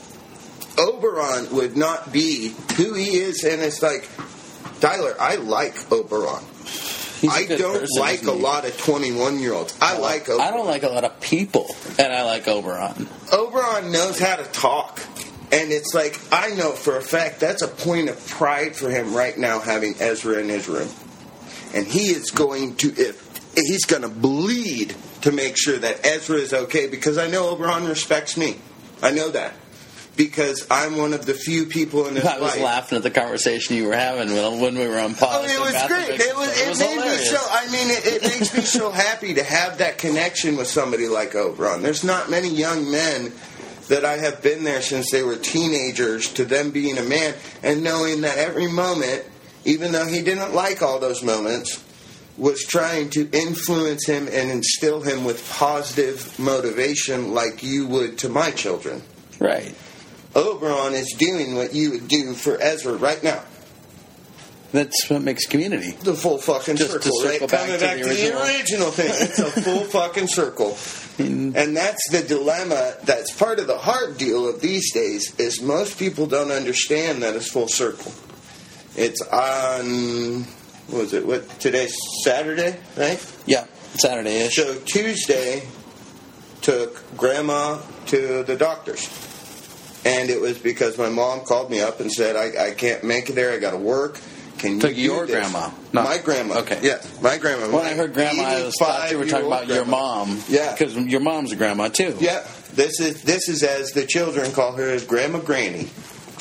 Oberon would not be who he is, and it's like, Tyler, I like Oberon. I don't like a lot of 21-year-olds. I like Oberon. I don't like a lot of people, and I like Oberon. Oberon knows how to talk. And it's like, I know for a fact that's a point of pride for him right now, having Ezra in his room. And he is going to, he's going to bleed to make sure that Ezra is okay, because I know Oberon respects me. I know that. Because I'm one of the few people in his life. I was laughing at the conversation you were having when we were on pause. Oh, it was great. It made me so. I mean, it makes me so happy to have that connection with somebody like Oberon. There's not many young men that I have been there since they were teenagers to them being a man, and knowing that every moment, even though he didn't like all those moments, was trying to influence him and instill him with positive motivation, like you would to my children. Right. Oberon is doing what you would do for Ezra right now. That's what makes community. The full fucking just circle, to circle right? Back Coming to back to the original thing. It's a full fucking circle. And that's the dilemma. That's part of the hard deal of these days, is most people don't understand that it's full circle. It's on, today's Saturday, right? Yeah, Saturday-ish. So Tuesday took Grandma to the doctor's. And it was because my mom called me up and said, I can't make it there, I got to work. Can you do your this? Grandma? No. My grandma. Okay. Yes, my grandma. When I heard grandma, I thought you were talking about grandma. Your mom. Yeah. Because your mom's a grandma, too. Yeah. This is as the children call her, as Grandma Granny.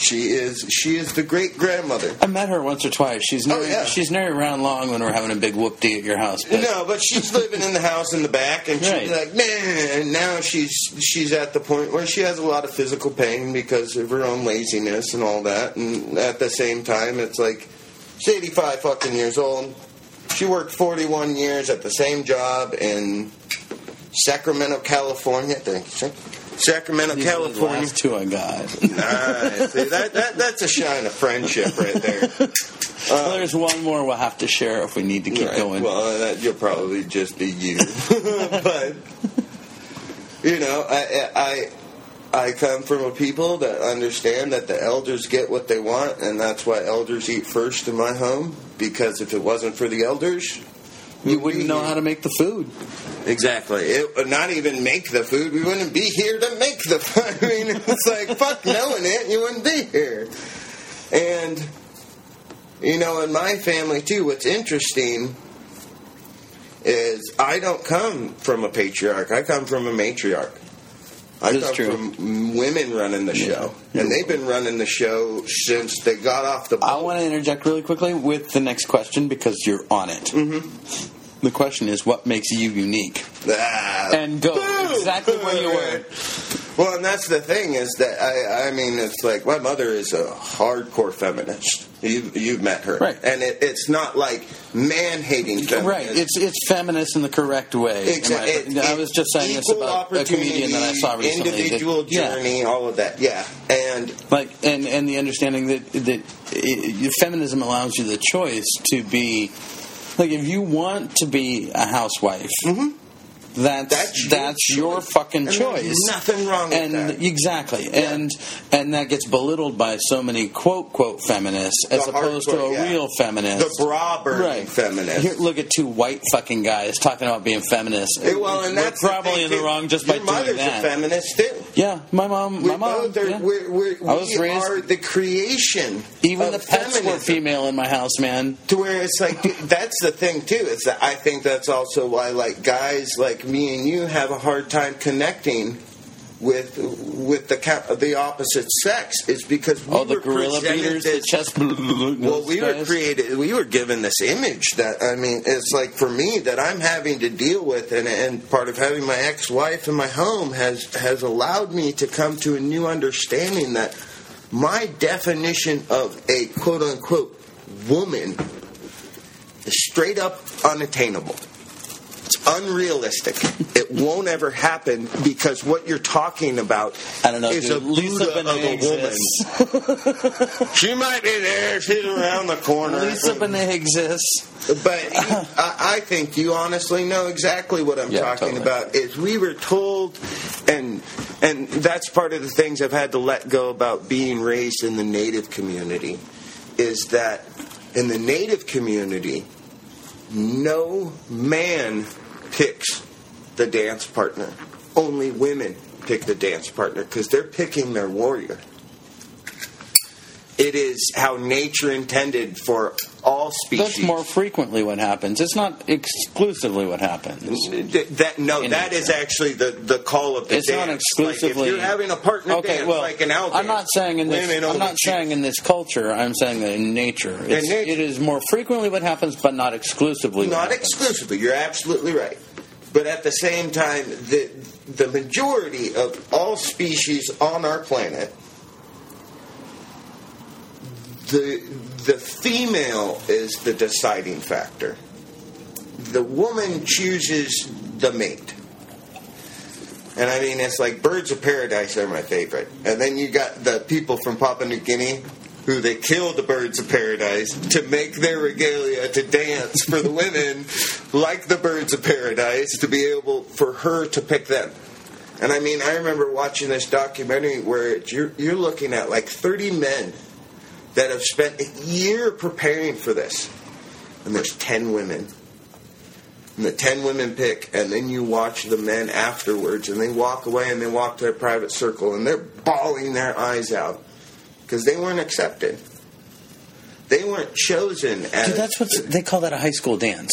She is the great grandmother. I met her once or twice. She's never, yeah. she's never around long when we're having a big whoop-dee at your house. But. No, but she's living in the house in the back, and she's like, man. Now she's at the point where she has a lot of physical pain because of her own laziness and all that. And at the same time, it's like she's 85 fucking years old. She worked 41 years at the same job in Sacramento, California. Thank you, sir. Sacramento, These California. Are the last two I got. Nice. See, that's a shine of friendship right there. Well, there's one more we'll have to share if we need to keep going. Well, you'll probably just be you. But, you know, I come from a people that understand that the elders get what they want, and that's why elders eat first in my home, because if it wasn't for the elders... You wouldn't know how to make the food. Exactly. It would not even make the food. We wouldn't be here to make the food. I mean, it's like, fuck knowing it, you wouldn't be here. And, you know, in my family, too, what's interesting is I don't come from a patriarch. I come from a matriarch. I come from women running the show. And they've been running the show since they got off the boat. I want to interject really quickly with the next question because you're on it. Mm-hmm. The question is, what makes you unique? And go exactly where you were. Well, and that's the thing is that, I mean, it's like my mother is a hardcore feminist. You've met her. Right. And it's not like man-hating feminist. Right. It's feminist in the correct way. Exactly. I was just saying this about a comedian that I saw recently. Individual journey, all of that. Yeah. And and the understanding that feminism allows you the choice to be, like, if you want to be a housewife, that's your fucking choice. There's nothing wrong with that. Exactly. Yeah. And that gets belittled by so many quote feminists as opposed to a real feminist. The bra-burning feminist. Here, look at two white fucking guys talking about being feminists. Well, and that's we're probably in the wrong just by doing that. Your mother's a feminist too. Yeah, my mom. We are the creation. Even the pets were female in my house, man. To where it's like, that's the thing too. Is that I think that's also why, like, guys like me and you have a hard time connecting with the opposite sex, is because we the gorilla beaters, the chest. Well, we were given this image that, I mean, it's like, for me, that I'm having to deal with, and part of having my ex-wife in my home has allowed me to come to a new understanding that my definition of a quote-unquote woman is straight up unattainable. It's unrealistic. It won't ever happen, because what you're talking about is a Buddha of a woman. She might be there. She's around the corner. Lisa Bonet exists. But I think you honestly know exactly what I'm talking about. Is we were told, and that's part of the things I've had to let go about being raised in the Native community, is that in the Native community, no man picks the dance partner. Only women pick the dance partner, because they're picking their warrior. It is how nature intended for all species. That's more frequently what happens. It's not exclusively what happens. That is actually the call of the dance. It's not exclusively. Like, if you're having a partner dance, like an out dance, I'm not saying in this culture. I'm saying that in nature. It is more frequently what happens, but not exclusively. Not exclusively. You're absolutely right. But at the same time, the majority of all species on our planet, the female is the deciding factor. The woman chooses the mate. And I mean, it's like birds of paradise are my favorite. And then you got the people from Papua New Guinea, who they kill the birds of paradise to make their regalia to dance for the women like the birds of paradise, to be able for her to pick them. And I mean, I remember watching this documentary where you're looking at like 30 men that have spent a year preparing for this. And there's 10 women. And the 10 women pick, and then you watch the men afterwards, and they walk away and they walk to their private circle, and they're bawling their eyes out because they weren't accepted. They weren't chosen as... Dude, that's what they call that a high school dance.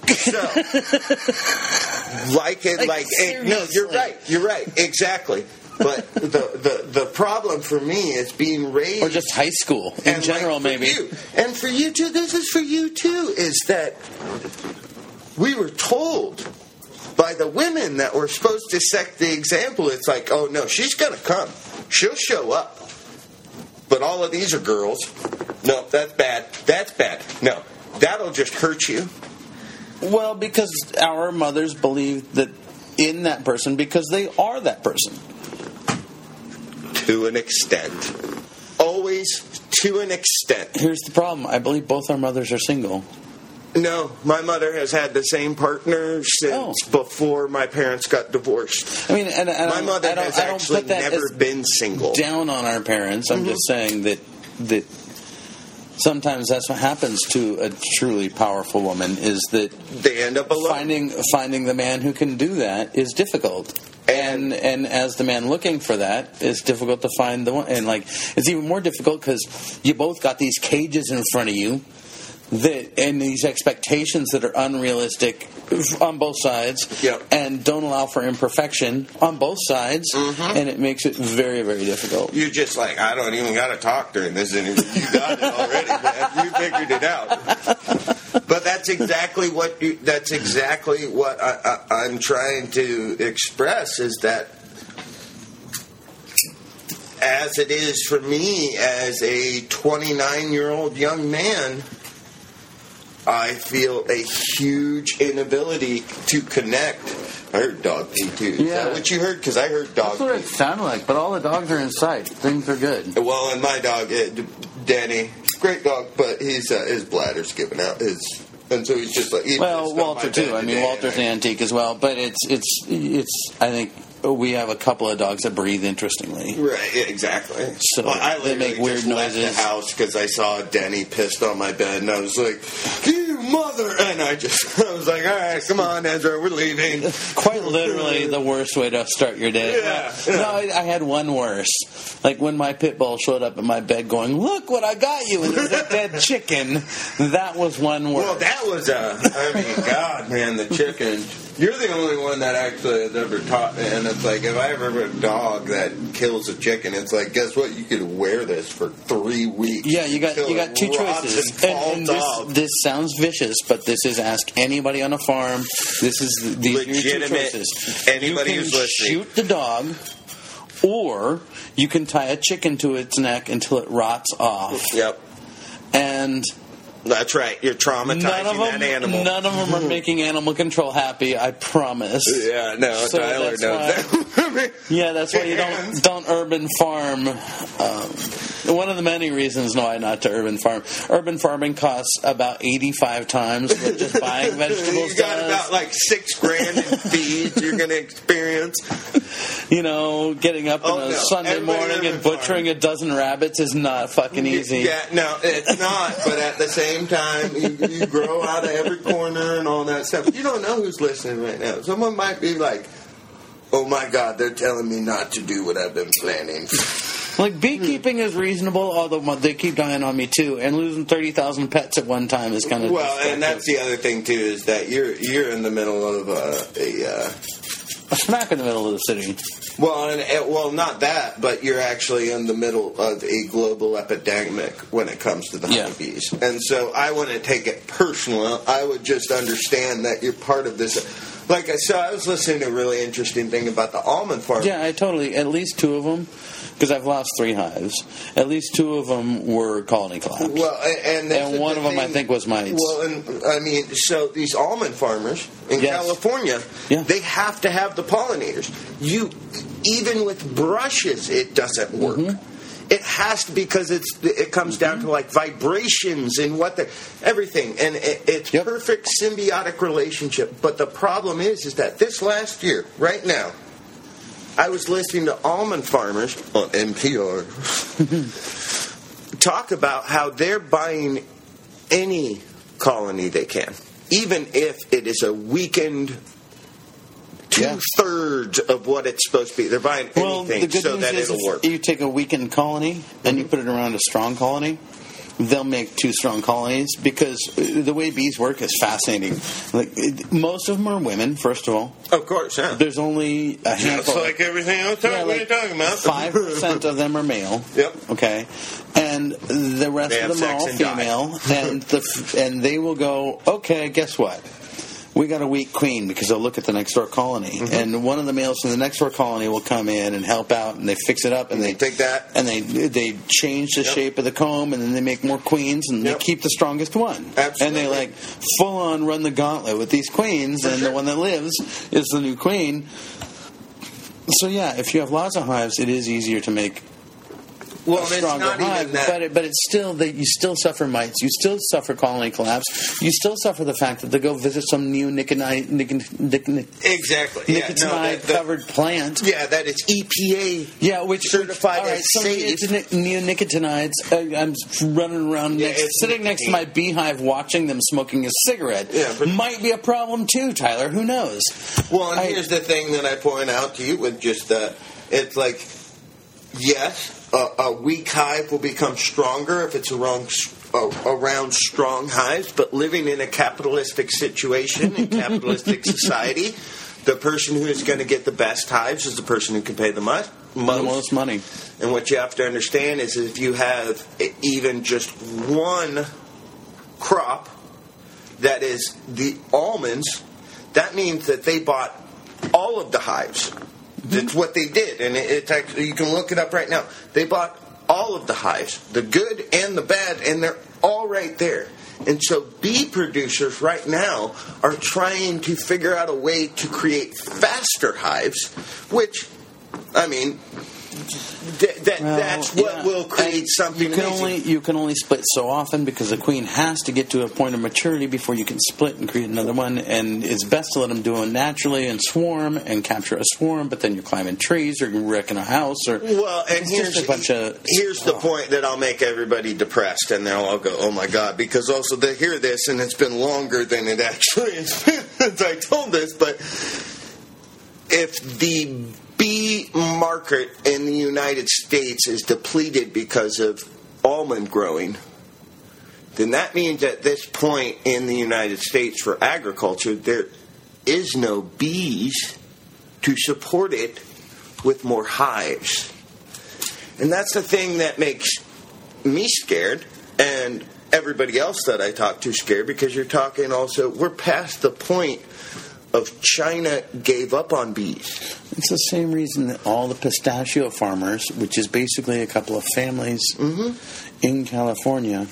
So, no, you're right, exactly. But the problem for me is being raised, or just high school in general, maybe. And for you too, this is for you too, is that we were told by the women that we're supposed to set the example. It's like, oh no, she's gonna come, she'll show up. But all of these are girls. No, that's bad. That's bad. No, that'll just hurt you. Well, because our mothers believe that in that person because they are that person. To an extent. Always to an extent. Here's the problem. I believe both our mothers are single. No, my mother has had the same partner since before my parents got divorced. I mean, and my mother has actually never been single. Down on our parents. I'm just saying that sometimes that's what happens to a truly powerful woman is that they end up alone. Finding the man who can do that is difficult. And as the man looking for that, it's difficult to find the one. And like it's even more difficult because you both got these cages in front of you and these expectations that are unrealistic on both sides, and don't allow for imperfection on both sides, and it makes it very, very difficult. You're just like, I don't even got to talk during this interview. You got it already, man. You figured it out. But that's exactly what I'm trying to express is that as it is for me as a 29-year-old young man, I feel a huge inability to connect. I heard dog pee too. Is that what you heard? Because I heard dog pee. That's what it sounded like, but all the dogs are in sight. Things are good. Well, and my dog, Danny, great dog, but his bladder's giving out. And so he's just like... Walter too. I mean, Walter's an antique as well, but it's. I think we have a couple of dogs that breathe interestingly. Right, yeah, exactly. So I they make weird noises. Left the house because I saw Denny pissed on my bed, and I was like, "You mother!" And I was like, "All right, come on, Ezra, we're leaving." Quite literally, the worst way to start your day. Yeah. No, I had one worse. Like when my pit bull showed up at my bed, going, "Look what I got you!" and it was a dead chicken. That was one worse. Well, that was God, man, the chicken. You're the only one that actually has ever taught me. And it's like, if I ever have a dog that kills a chicken, it's like, guess what? You could wear this for 3 weeks. Yeah, you got two choices. And this sounds vicious, but this is ask anybody on a farm. These are your two choices. Anybody who's listening. Shoot the dog, or you can tie a chicken to its neck until it rots off. Yep. And... That's right. You're traumatizing that animal. None of them are making animal control happy, I promise. Yeah, no, so Tyler knows that. Yeah, that's why you don't urban farm. One of the many reasons why not to urban farm. Urban farming costs about 85 times what just buying vegetables You got about like $6,000 in fees you're going to experience. You know, getting up on a Sunday morning and butchering a dozen rabbits is not fucking easy. Yeah, no, it's not. But at the same time, you grow out of every corner and all that stuff. You don't know who's listening right now. Someone might be like, oh my God, they're telling me not to do what I've been planning. Like, beekeeping is reasonable, although they keep dying on me, too. And losing 30,000 pets at one time is kind of... Well, and that's the other thing, too, is that you're in the middle of smack in the middle of the city. Well, not that, but you're actually in the middle of a global epidemic when it comes to the honeybees. And so I wouldn't take it personal. I would just understand that you're part of this... Like I said, I was listening to a really interesting thing about the almond farm. Yeah, At least two of them... Because I've lost 3 hives. At least 2 of them were colony collapse. Well, and one of them, I think, was mites. Well, and I mean, so these almond farmers in California, they have to have the pollinators. Even with brushes, it doesn't work. Mm-hmm. It has to, because it comes down to like vibrations and everything, and it's perfect symbiotic relationship. But the problem is that this last year, right now, I was listening to almond farmers on NPR talk about how they're buying any colony they can, even if it is a weakened 2/3 of what it's supposed to be. They're buying anything so that it'll work. You take a weakened colony and you put it around a strong colony, they'll make 2 strong colonies, because the way bees work is fascinating. Like, most of them are women, first of all. Of course, yeah. There's only a handful. Just like everything else. Yeah, what are you talking about? 5% of them are male. Yep. Okay. And the rest of them are all female. And they will go, okay, guess what? We got a weak queen, because they'll look at the next door colony, and one of the males from the next door colony will come in and help out, and they fix it up, and they take that, and they change the shape of the comb, and then they make more queens, and they keep the strongest one. Absolutely. And they like full on run the gauntlet with these queens, and the one that lives is the new queen. So yeah, if you have lots of hives, it is easier to make. Well, It's not hive, but it's still that you still suffer mites. You still suffer colony collapse. You still suffer the fact that they go visit some neonicotinoid covered plant. Yeah, that is EPA. Yeah, which certified as safe. Neonicotinoids. I'm running around sitting next to my beehive, watching them smoking a cigarette. Yeah, might be a problem too, Tyler. Who knows? Well, and here's the thing that I point out to you with just it's like, yes. A weak hive will become stronger if it's around strong hives, but living in a capitalistic situation, in capitalistic society, the person who is going to get the best hives is the person who can pay the most money. And what you have to understand is if you have even just one crop that is the almonds, that means that they bought all of the hives. That's what they did, and it's actually, you can look it up right now. They bought all of the hives, the good and the bad, and they're all right there. And so bee producers right now are trying to figure out a way to create faster hives, which, I mean, that's what will create something amazing. You can only split so often, because the queen has to get to a point of maturity before you can split and create another one. And it's best to let them do it naturally and swarm and capture a swarm. But then you're climbing trees or wrecking a house. Or here's the point that I'll make everybody depressed, and they'll all go, "Oh my God!" Because also they hear this, and it's been longer than it actually is since I told this. But if the bee market in the United States is depleted because of almond growing, then that means at this point in the United States for agriculture, there is no bees to support it with more hives. And that's the thing that makes me scared, and everybody else that I talk to scared, because you're talking also, we're past the point of China gave up on bees. It's the same reason that all the pistachio farmers, which is basically a couple of families in California,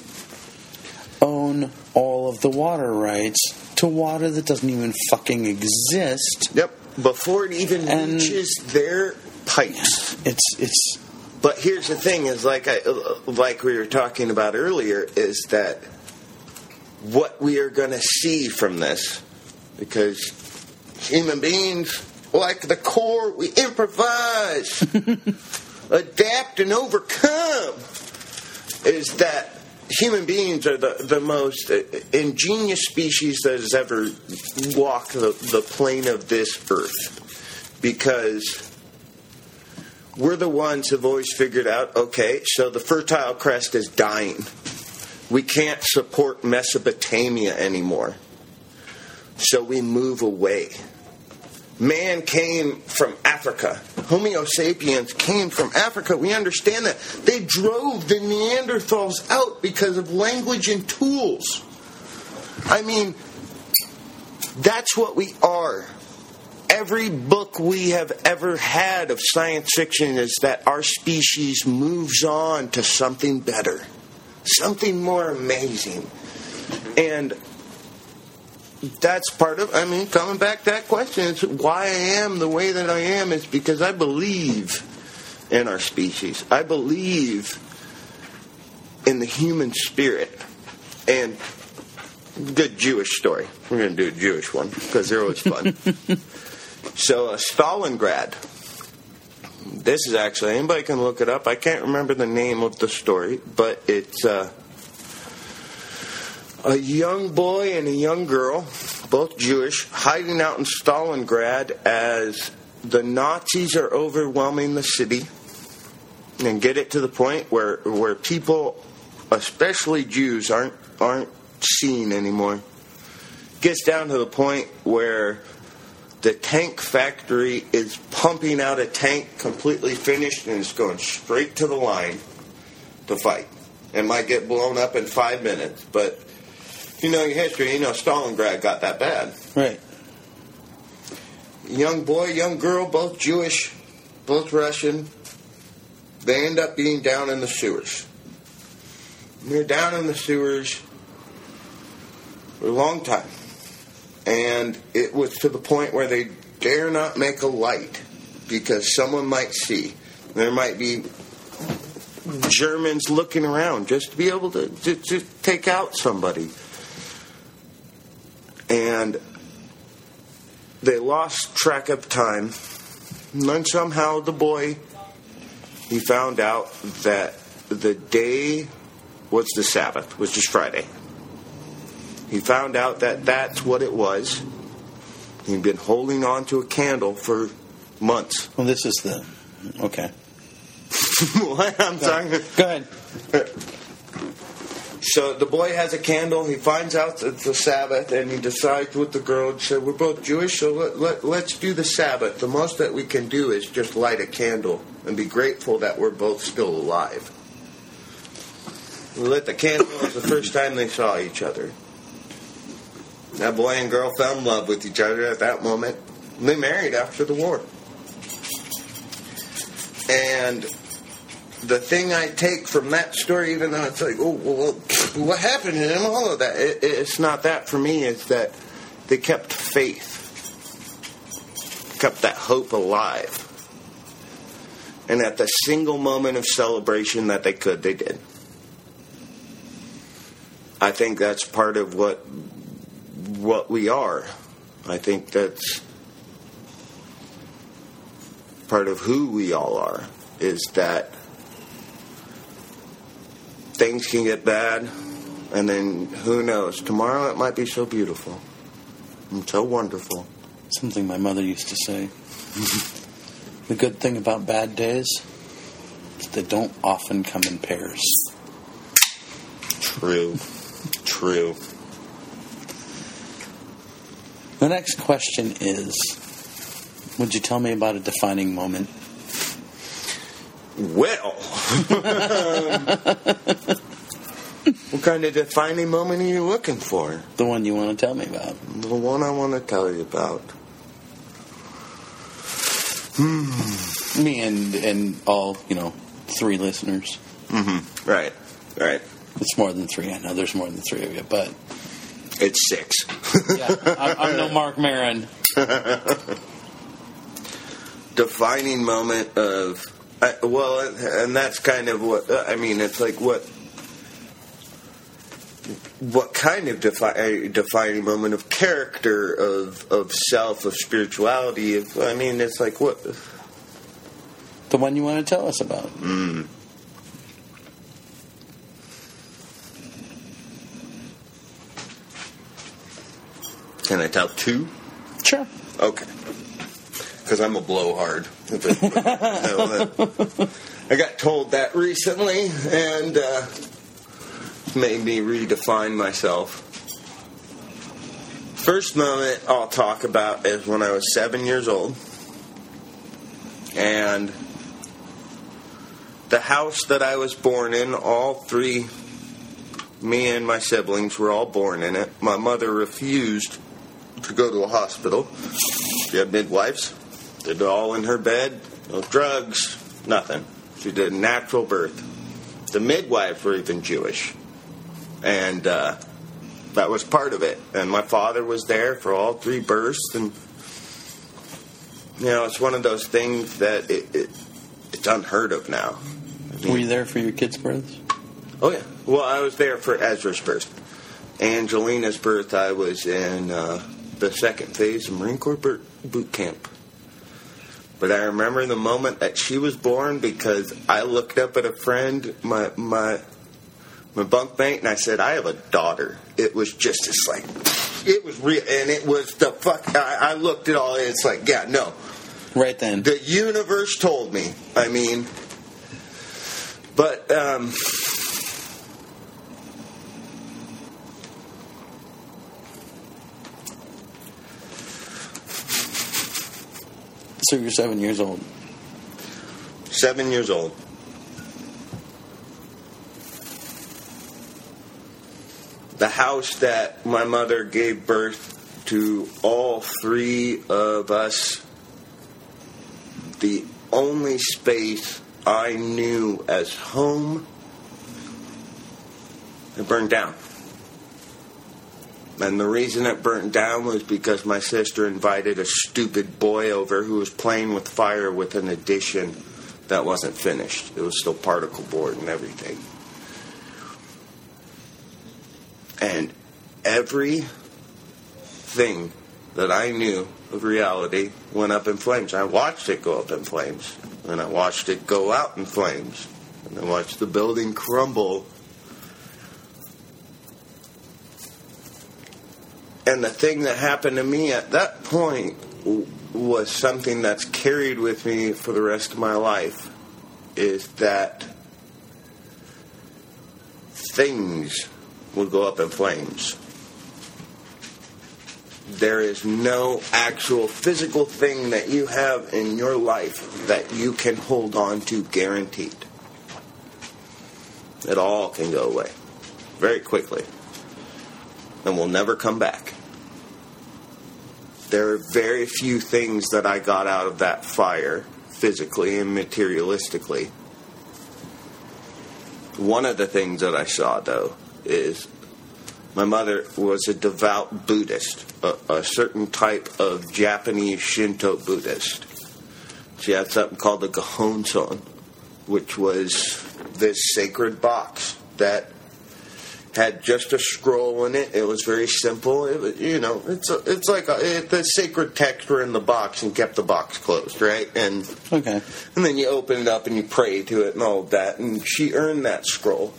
own all of the water rights to water that doesn't even fucking exist. Yep. Before it even reaches their pipes. It's. But here's the thing: is like we were talking about earlier, is that what we are going to see from this. Because human beings, like the core, we improvise, adapt, and overcome. Is that human beings are the most ingenious species that has ever walked the plane of this earth. Because we're the ones who have always figured out, okay, so the Fertile Crest is dying. We can't support Mesopotamia anymore. So we move away. Man came from Africa. Homo sapiens came from Africa. We understand that. They drove the Neanderthals out because of language and tools. I mean, that's what we are. Every book we have ever had of science fiction is that our species moves on to something better, something more amazing. And that's part of, coming back to that question, it's why I am the way that I am is because I believe in our species. I believe in the human spirit. And good Jewish story. We're going to do a Jewish one because they're always fun. So, Stalingrad. This is actually, anybody can look it up. I can't remember the name of the story, but it's a young boy and a young girl, both Jewish, hiding out in Stalingrad as the Nazis are overwhelming the city and get it to the point where people especially Jews, aren't seen anymore. Gets down to the point where the tank factory is pumping out a tank completely finished and it's going straight to the line to fight. It might get blown up in 5 minutes, but you know your history. You know Stalingrad got that bad. Right. Young boy, young girl, both Jewish, both Russian. They end up being down in the sewers. And they're down in the sewers for a long time. And it was to the point where they dare not make a light because someone might see. There might be Germans looking around just to be able to take out somebody. And they lost track of time. And then somehow the boy, he found out that the day was the Sabbath, which is Friday. He found out that that's what it was. He'd been holding on to a candle for months. Well, this is the... Okay. What? I'm sorry. Go ahead. So the boy has a candle. He finds out it's the Sabbath, and he decides with the girl, he said, we're both Jewish, so let's do the Sabbath. The most that we can do is just light a candle and be grateful that we're both still alive. We lit the candle. It was the first time they saw each other. That boy and girl fell in love with each other at that moment. And they married after the war. And the thing I take from that story, even though it's like, oh, well, what happened to him? All of that. It's not that for me. It's that they kept faith. Kept that hope alive. And at the single moment of celebration that they could, they did. I think that's part of what we are. I think that's part of who we all are, is that things can get bad, and then who knows, tomorrow it might be so beautiful and so wonderful. Something my mother used to say. The good thing about bad days is they don't often come in pairs. True. The next question is, would you tell me about a defining moment? Well, what kind of defining moment are you looking for? The one you want to tell me about. The one I want to tell you about. Me and all, 3 listeners. Mm-hmm. Right. It's more than 3. I know there's more than 3 of you, but... It's 6. Yeah, I'm no Mark Maron. Defining moment of... and that's kind of what... it's like what kind of defining moment of character, of self, of spirituality, it's like what... The one you want to tell us about. Can I tell 2? Sure. Okay. Because I'm a blowhard. I got told that recently, and made me redefine myself. First moment I'll talk about is when I was 7 years old, and the house that I was born in, all 3, me and my siblings were all born in it. My mother refused to go to a hospital. She had midwives. Did it all in her bed. No drugs. Nothing. She did a natural birth. The midwives were even Jewish. And that was part of it. And my father was there for all 3 births. And, it's one of those things that it's unheard of now. Were you there for your kids' births? Oh, yeah. Well, I was there for Ezra's birth. Angelina's birth, I was in the second phase of Marine Corps boot camp. But I remember the moment that she was born because I looked up at a friend, my bunkmate, and I said, I have a daughter. It was just it was real, and it was the fuck. I looked at all, and it's like, yeah, no. Right then. The universe told me. But So you're 7 years old. 7 years old. The house that my mother gave birth to all three of us, the only space I knew as home, it burned down. And the reason it burnt down was because my sister invited a stupid boy over who was playing with fire with an addition that wasn't finished. It was still particle board and everything. And everything that I knew of reality went up in flames. I watched it go up in flames. And I watched it go out in flames. And I watched the building crumble. And the thing that happened to me at that point was something that's carried with me for the rest of my life, is that things will go up in flames. There is no actual physical thing that you have in your life that you can hold on to guaranteed. It all can go away very quickly and will never come back. There are very few things that I got out of that fire, physically and materialistically. One of the things that I saw, though, is my mother was a devout Buddhist, a certain type of Japanese Shinto Buddhist. She had something called the Gohonson, which was this sacred box that had just a scroll in it. It was very simple. It was, it's like the sacred text were in the box and kept the box closed, right? And then you open it up and you pray to it and all of that. And she earned that scroll.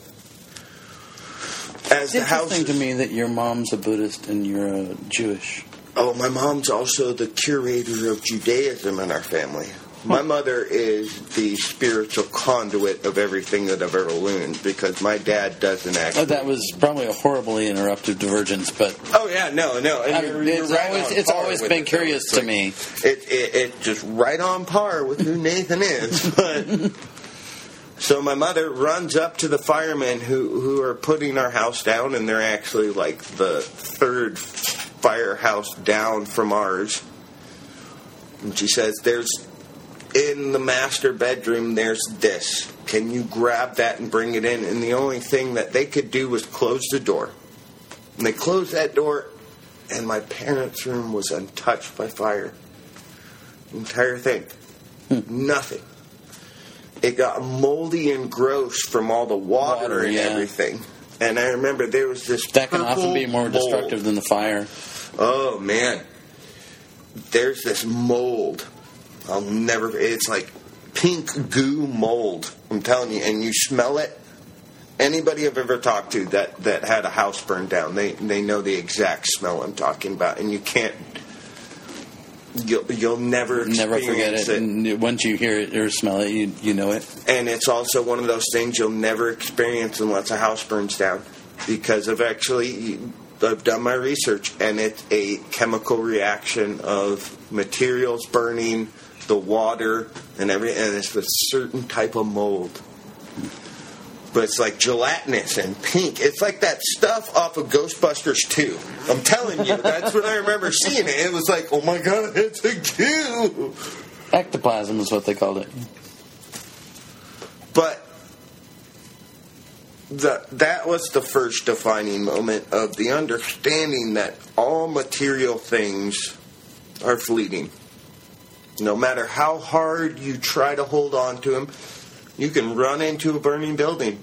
It's interesting to me that your mom's a Buddhist and you're Jewish. Oh, my mom's also the curator of Judaism in our family. My mother is the spiritual conduit of everything that I've ever learned, because my dad doesn't actually... Oh, that was probably a horribly interruptive divergence, but... Oh, yeah, no. And it's always been curious to me. It's just right on par with who Nathan is. But so my mother runs up to the firemen who are putting our house down, and they're actually like the third firehouse down from ours. And she says, in the master bedroom, there's this. Can you grab that and bring it in? And the only thing that they could do was close the door. And they closed that door, and my parents' room was untouched by fire. The entire thing. Nothing. It got moldy and gross from all the water and everything. And I remember there was this that can often be more destructive than the fire. Oh, man. There's this mold. It's like pink goo mold, I'm telling you, and you smell it. Anybody I've ever talked to that had a house burned down, they know the exact smell I'm talking about, and you'll never forget it. And once you hear it or smell it, you know it. And it's also one of those things you'll never experience unless a house burns down, because I've done my research, and it's a chemical reaction of materials burning, the water, and everything, and it's a certain type of mold. But it's like gelatinous and pink. It's like that stuff off of Ghostbusters 2. I'm telling you, that's when I remember seeing it. It was like, oh my god, it's a goo! Ectoplasm is what they called it. But that was the first defining moment of the understanding that all material things are fleeting. No matter how hard you try to hold on to them, you can run into a burning building.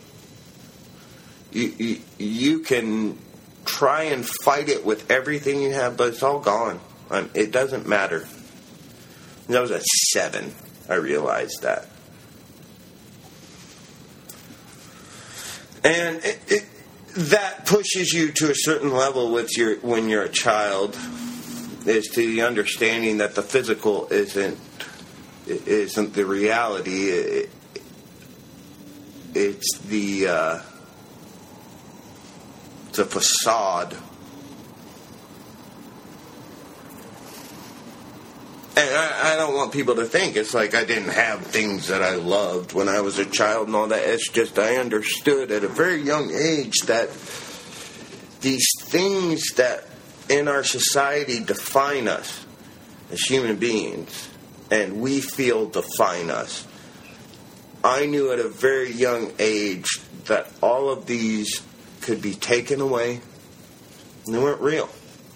You can try and fight it with everything you have, but it's all gone. It doesn't matter. And I was at 7. I realized that. And that pushes you to a certain level when you're a child, is to the understanding that the physical isn't the reality. It's the facade. And I don't want people to think it's like I didn't have things that I loved when I was a child and all that. It's just I understood at a very young age that these things that in our society define us as human beings and we feel define us. I knew at a very young age that all of these could be taken away and they weren't real.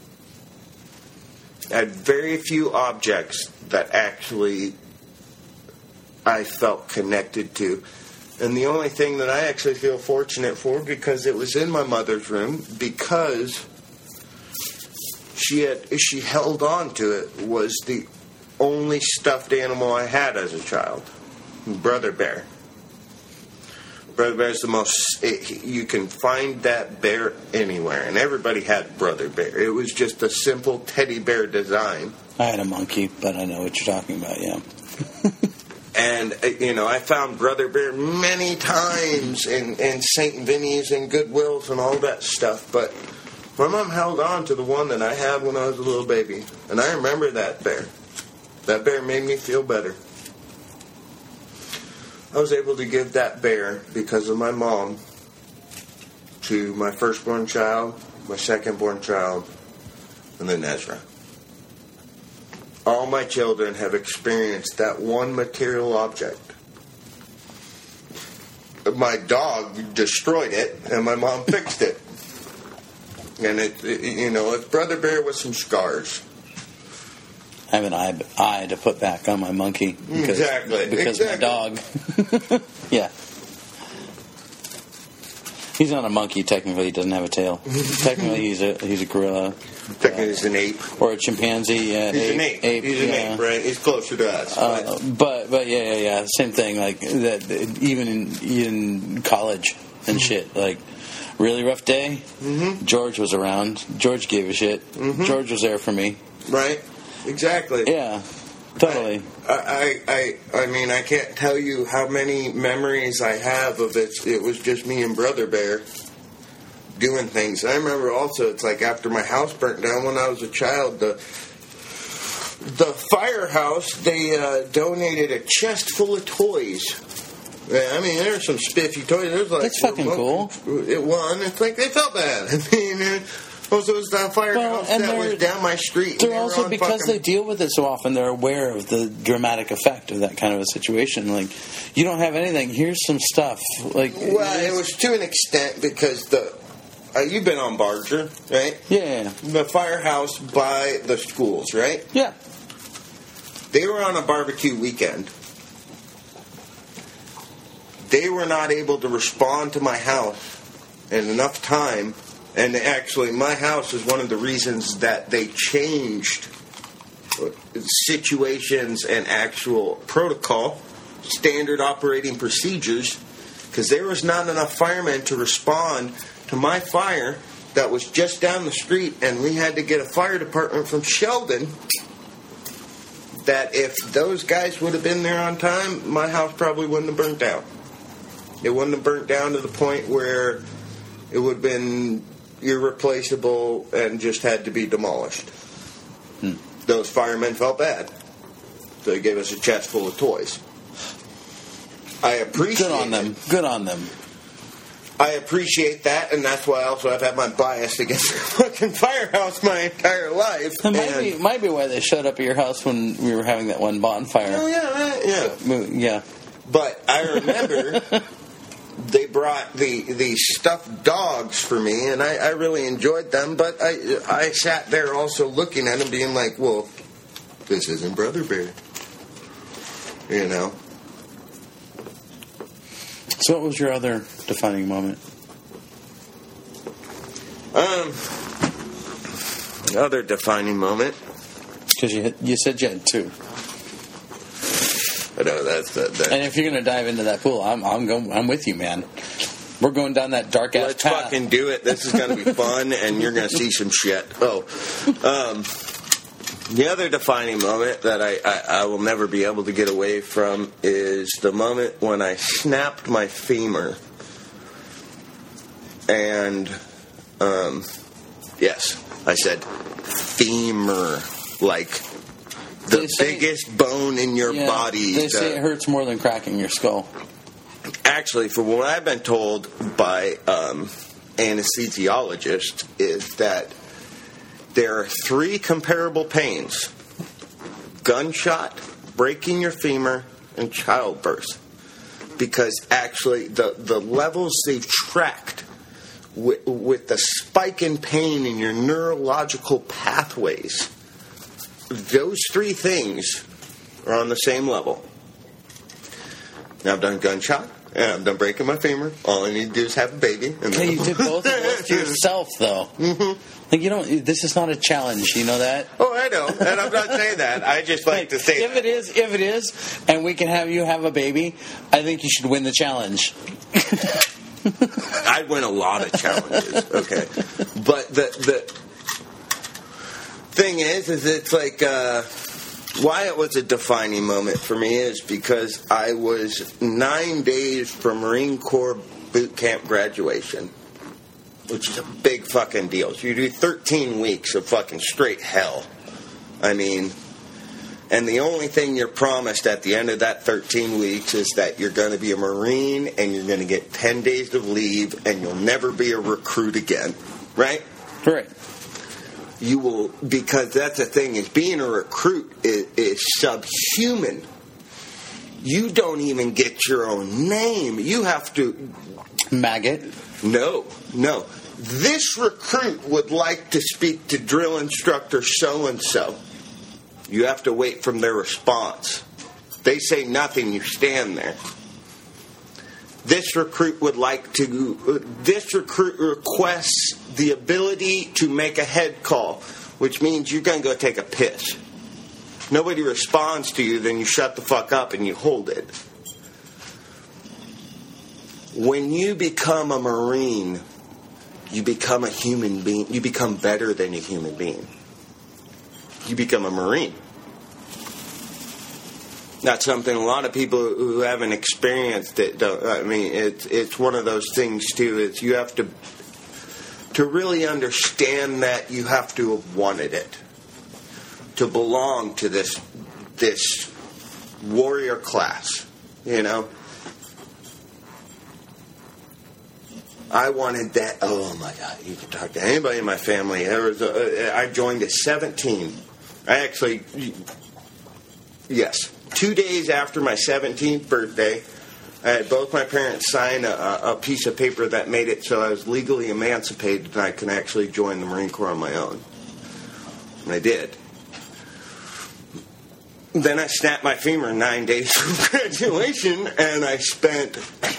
I had very few objects that actually I felt connected to. And the only thing that I actually feel fortunate for, because it was in my mother's room, because she held on to it, was the only stuffed animal I had as a child. Brother Bear. Brother Bear's the most... you can find that bear anywhere. And everybody had Brother Bear. It was just a simple teddy bear design. I had a monkey, but I know what you're talking about, yeah. And, I found Brother Bear many times in St. Vinny's and Goodwill's and all that stuff. But my mom held on to the one that I had when I was a little baby. And I remember that bear. That bear made me feel better. I was able to give that bear, because of my mom, to my firstborn child, my secondborn child, and then Ezra. All my children have experienced that one material object. My dog destroyed it, and my mom fixed it. And it's Brother Bear with some scars. I have an eye to put back on my monkey. Because my dog. Yeah. He's not a monkey, technically. He doesn't have a tail. Technically, he's a gorilla. Technically, he's an ape. Or a chimpanzee. Yeah, he's an ape. He's an ape, right? He's closer to us. But yeah. Same thing. Like that. Even in college and shit. Like, really rough day. Mm-hmm. George was around. George gave a shit. Mm-hmm. George was there for me. Right. Exactly. Yeah. Totally. I mean, I can't tell you how many memories I have of it. It was just me and Brother Bear doing things. I remember also, it's like after my house burnt down when I was a child, the firehouse, they donated a chest full of toys. I mean, there's some spiffy toys. There's like, that's fucking cool. It won. It's like they felt bad. I mean, also, it was the firehouse that was down my street. They're also, because they deal with it so often, they're aware of the dramatic effect of that kind of a situation. Like, you don't have anything. Here's some stuff. Like, well, it was to an extent because you've been on Barger, right? Yeah. The firehouse by the schools, right? Yeah. They were on a barbecue weekend. They were not able to respond to my house in enough time. And actually, my house is one of the reasons that they changed situations and actual protocol, standard operating procedures, because there was not enough firemen to respond to my fire that was just down the street, and we had to get a fire department from Sheldon. That if those guys would have been there on time, my house probably wouldn't have burnt down. It wouldn't have burnt down to the point where it would have been irreplaceable and just had to be demolished. Those firemen felt bad. So they gave us a chest full of toys. I appreciate Good on them. I appreciate that, and that's why also I've had my bias against the fucking firehouse my entire life. It might be why they showed up at your house when we were having that one bonfire. Oh, yeah. Yeah. But I remember they brought the stuffed dogs for me, and I really enjoyed them, but I sat there also looking at them being like, well, this isn't Brother Bear. You know? So what was your other defining moment? Other defining moment? Because you said you had two. I know that's and if you're going to dive into that pool, I'm with you, man. We're going down that dark ass path. Let's fucking do it. This is going to be fun, and you're going to see some shit. The other defining moment that I will never be able to get away from is the moment when I snapped my femur. And, yes, I said femur, like The biggest bone in your body. They say it hurts more than cracking your skull. Actually, from what I've been told by anesthesiologists, is that there are 3 comparable pains: gunshot, breaking your femur, and childbirth. Because actually, the levels they've tracked with the spike in pain in your neurological pathways, those 3 things are on the same level. Now, I've done gunshot, and I've done breaking my femur. All I need to do is have a baby. And you did both of those to yourself, though. Mm-hmm. Like, you don't. This is not a challenge. You know that? Oh, I know, and I'm not saying that. I just like to say if it is, and we can have you have a baby, I think you should win the challenge. I'd win a lot of challenges, okay? But the thing is it's like why it was a defining moment for me is because I was 9 days from Marine Corps boot camp graduation, which is a big fucking deal. So you do 13 weeks of fucking straight hell. I mean, and the only thing you're promised at the end of that 13 weeks is that you're going to be a Marine and you're going to get 10 days of leave and you'll never be a recruit again. Right? Right. You will, because that's the thing, is being a recruit is subhuman. You don't even get your own name. You have to... Maggot? No. This recruit would like to speak to drill instructor so-and-so. You have to wait from their response. They say nothing, you stand there. This recruit requests the ability to make a head call, which means you're going to go take a piss. Nobody responds to you, then you shut the fuck up and you hold it. When you become a Marine, you become a human being. You become better than a human being. You become a Marine. That's something a lot of people who haven't experienced it don't. I mean, it's one of those things too. Is you have to really understand that you have to have wanted it to belong to this warrior class. You know, I wanted that. Oh my God! You can talk to anybody in my family. I joined at 17. I actually, yes. 2 days after my 17th birthday, I had both my parents sign a piece of paper that made it so I was legally emancipated and I can actually join the Marine Corps on my own. And I did. Then I snapped my femur 9 days from graduation, and I spent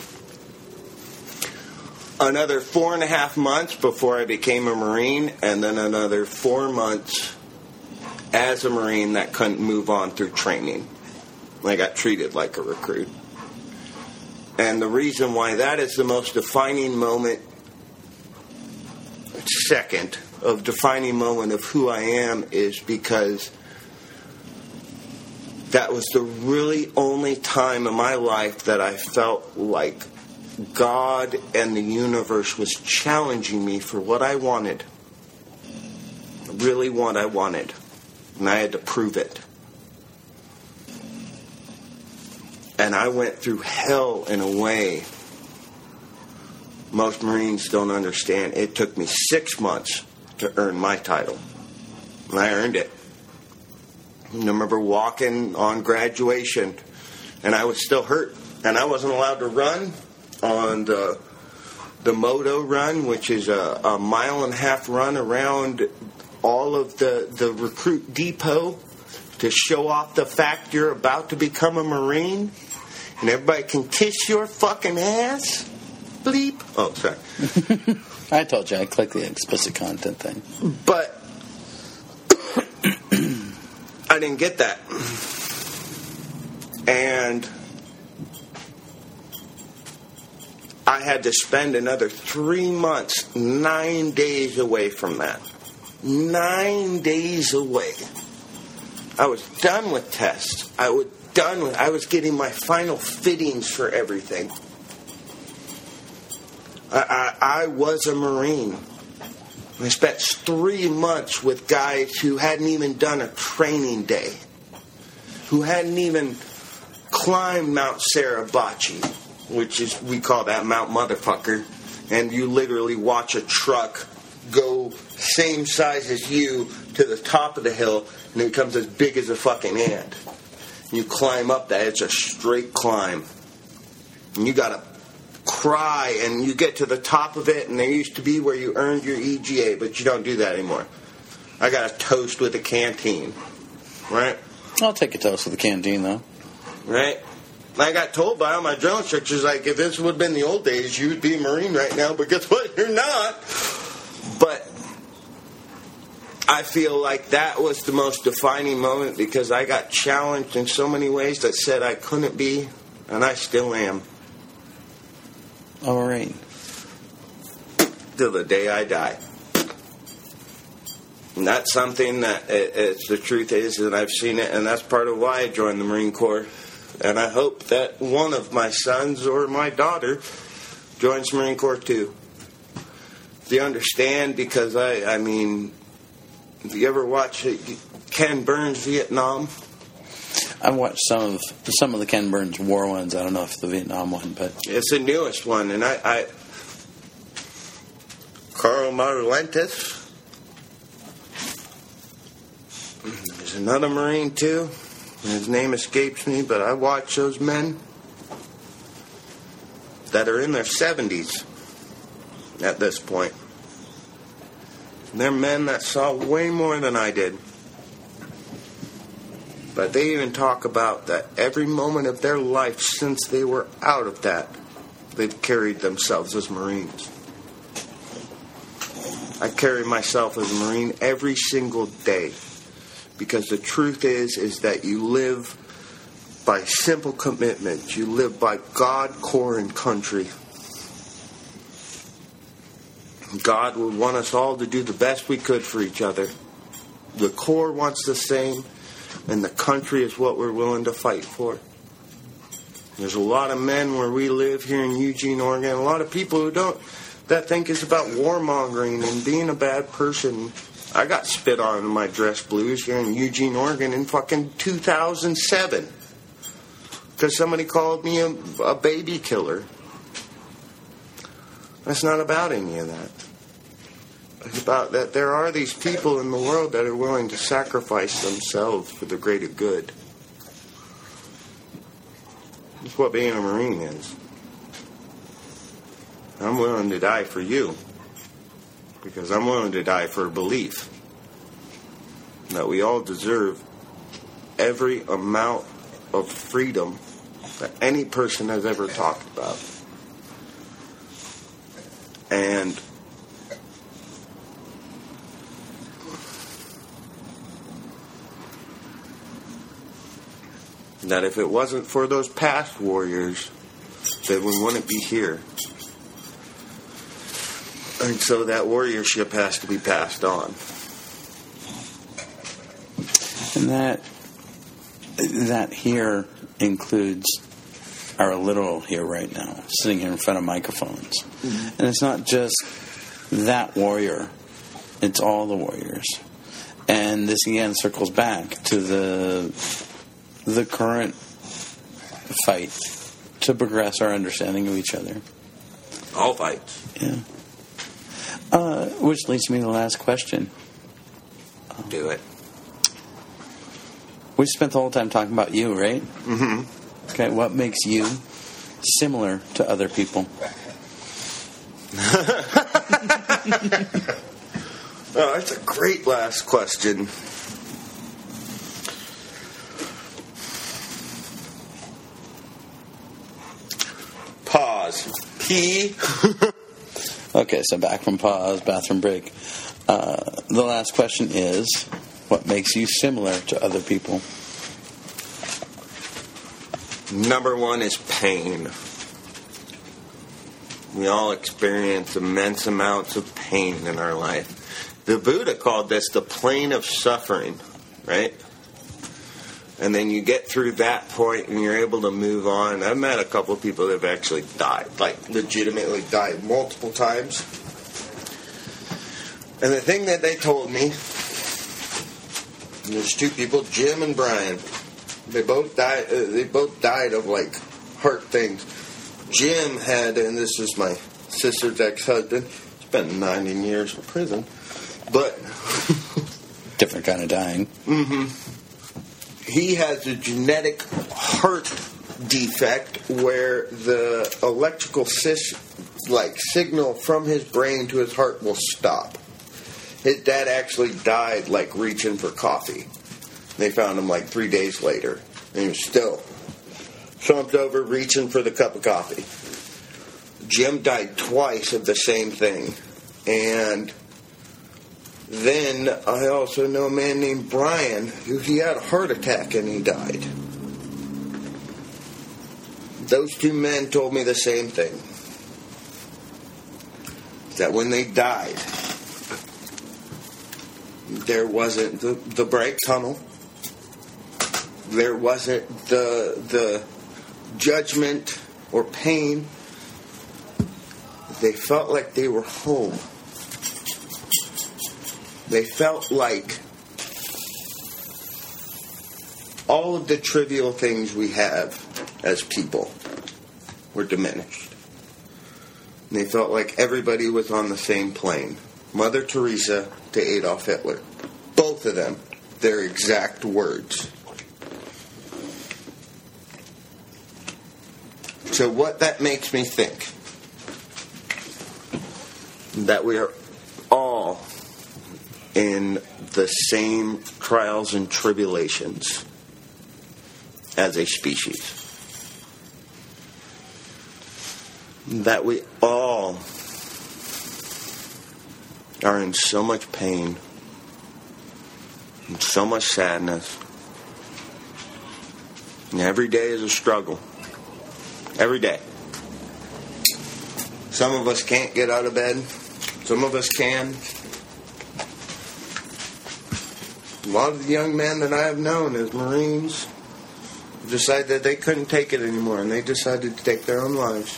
another 4.5 months before I became a Marine, and then another 4 months as a Marine that couldn't move on through training. I got treated like a recruit. And the reason why that is the most defining moment, second, of defining moment of who I am is because that was the really only time in my life that I felt like God and the universe was challenging me for what I wanted. Really what I wanted. And I had to prove it. And I went through hell in a way most Marines don't understand. It took me 6 months to earn my title. And I earned it. I remember walking on graduation, and I was still hurt. And I wasn't allowed to run on the moto run, which is a 1.5 mile run around all of the recruit depot to show off the fact you're about to become a Marine. And everybody can kiss your fucking ass. Bleep. Oh, sorry. I told you, I clicked the explicit content thing. But I didn't get that. And I had to spend another 3 months, 9 days away from that. 9 days away. I was done with tests. I was getting my final fittings for everything. I was a Marine. I spent 3 months with guys who hadn't even done a training day. who hadn't even climbed Mount Sarabachi, which is, we call that Mount Motherfucker, and you literally watch a truck go same size as you to the top of the hill, and it becomes as big as a fucking ant. You climb up that, it's a straight climb. And you gotta cry, and you get to the top of it, and there used to be where you earned your EGA, but you don't do that anymore. I got a toast with a canteen, right? I'll take a toast with a canteen, though. Right? I got told by all my drill instructors, like, if this would have been the old days, you would be a Marine right now, but guess what? You're not. But I feel like that was the most defining moment because I got challenged in so many ways that said I couldn't be, and I still am. All right. Till the day I die. And that's something that it's the truth is that I've seen it, and that's part of why I joined the Marine Corps. And I hope that one of my sons or my daughter joins the Marine Corps too. Do you understand? Because I mean, have you ever watch Ken Burns' Vietnam? I've watched some of the Ken Burns war ones. I don't know if the Vietnam one, but it's the newest one. And I Carl Marlentis. There's another Marine too. His name escapes me, but I watch those men that are in their 70s at this point. They're men that saw way more than I did. But they even talk about that every moment of their life since they were out of that, they've carried themselves as Marines. I carry myself as a Marine every single day. Because the truth is that you live by simple commitment. You live by God, Corps, and country. God would want us all to do the best we could for each other. The Corps wants the same, and the country is what we're willing to fight for. There's a lot of men where we live here in Eugene, Oregon, a lot of people that think it's about warmongering and being a bad person. I got spit on in my dress blues here in Eugene, Oregon in fucking 2007. Because somebody called me a baby killer. That's not about any of that. It's about that there are these people in the world that are willing to sacrifice themselves for the greater good. That's what being a Marine is. I'm willing to die for you. Because I'm willing to die for a belief that we all deserve every amount of freedom that any person has ever talked about. And that if it wasn't for those past warriors, that we wouldn't be here. And so that warriorship has to be passed on. And that here includes our literal here right now, sitting here in front of microphones. Mm-hmm. And it's not just that warrior, it's all the warriors. And this again circles back to the current fight to progress our understanding of each other. All fights. Yeah. Which leads me to the last question. Do it. We spent the whole time talking about you, right? Mm-hmm. Okay, what makes you similar to other people? Oh, that's a great last question. Pause. Pee. Okay, so back from pause, bathroom break. The last question is, what makes you similar to other people? Number one is pain. We all experience immense amounts of pain in our life. The Buddha called this the plane of suffering, right? And then you get through that point and you're able to move on. I've met a couple of people that have actually died, like legitimately died multiple times. And the thing that they told me, there's two people, Jim and Brian. They both died. They both died of like heart things. Jim had, and this is my sister's ex-husband. Spent 19 years in prison, but different kind of dying. He has a genetic heart defect where the electrical signal from his brain to his heart will stop. His dad actually died like reaching for coffee. They found him like 3 days later, and he was still slumped over reaching for the cup of coffee. Jim died twice of the same thing. And then I also know a man named Brian who he had a heart attack and he died. Those two men told me the same thing. That when they died, there wasn't the bright tunnel. There wasn't the judgment or pain. They felt like they were home. They felt like all of the trivial things we have as people were diminished. And they felt like everybody was on the same plane. Mother Teresa to Adolf Hitler. Both of them, their exact words. So what that makes me think, that we are all in the same trials and tribulations as a species. That we all are in so much pain and so much sadness. And every day is a struggle. Every day. Some of us can't get out of bed. Some of us can. A lot of the young men that I have known as Marines decided that they couldn't take it anymore, and they decided to take their own lives.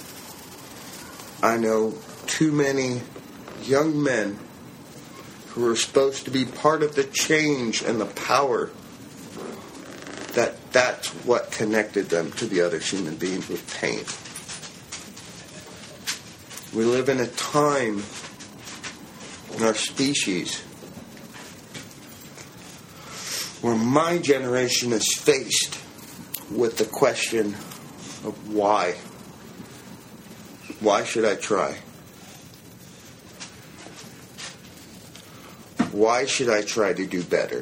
I know too many young men who are supposed to be part of the change and the power that's what connected them to the other human beings with pain. We live in a time in our species where my generation is faced with the question of why. Why should I try? Why should I try to do better?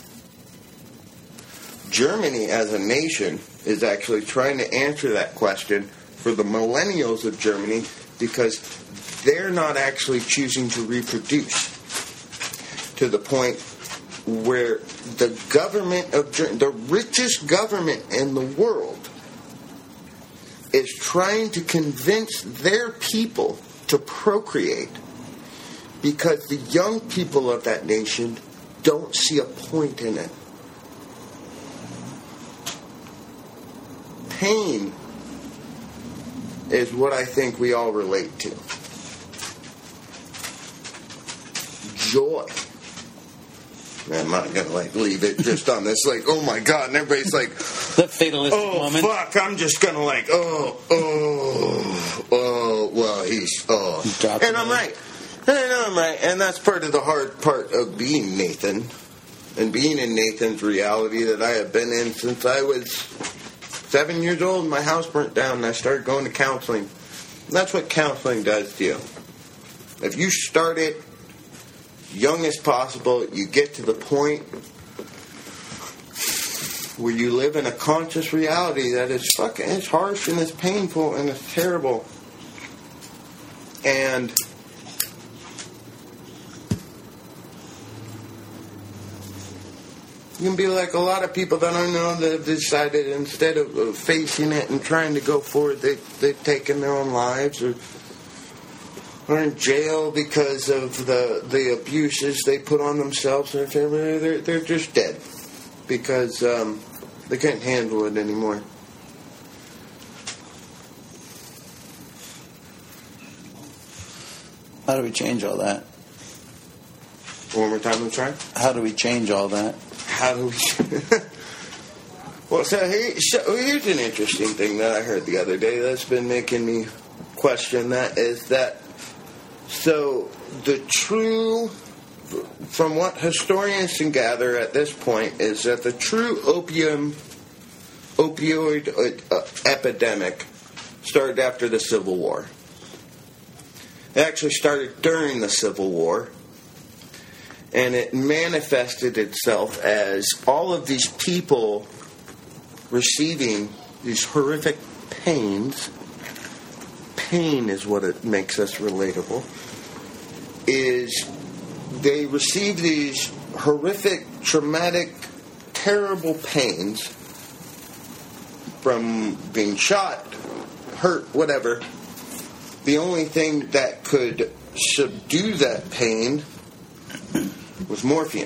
Germany as a nation is actually trying to answer that question for the millennials of Germany because they're not actually choosing to reproduce to the point where the government of Germany, the richest government in the world, is trying to convince their people to procreate because the young people of that nation don't see a point in it. Pain is what I think we all relate to. Joy. I'm not going to leave it just on this oh my God, and everybody's like, the fatalistic moment. Oh fuck, I'm just going to well he's, and I'm right. And I know I'm right, and that's part of the hard part of being Nathan, and being in Nathan's reality that I have been in since I was 7 years old. My house burnt down, and I started going to counseling. And that's what counseling does to you. If you start it young as possible, you get to the point where you live in a conscious reality that is fucking, it's harsh and it's painful and it's terrible. And you can be like a lot of people that I know that have decided instead of facing it and trying to go forward, they've taken their own lives or are in jail because of the abuses they put on themselves. They're just dead because they can't handle it anymore. How do we change all that? One more time, let's try. How do we change all that? How do we... Well, so here's an interesting thing that I heard the other day that's been making me question that, is that, so the true, from what historians can gather at this point, is that the true opioid epidemic started after the Civil War. It actually started during the Civil War, and it manifested itself as all of these people receiving these horrific pains. Pain is what it makes us relatable. Is they receive these horrific, traumatic, terrible pains from being shot, hurt, whatever. The only thing that could subdue that pain was morphine.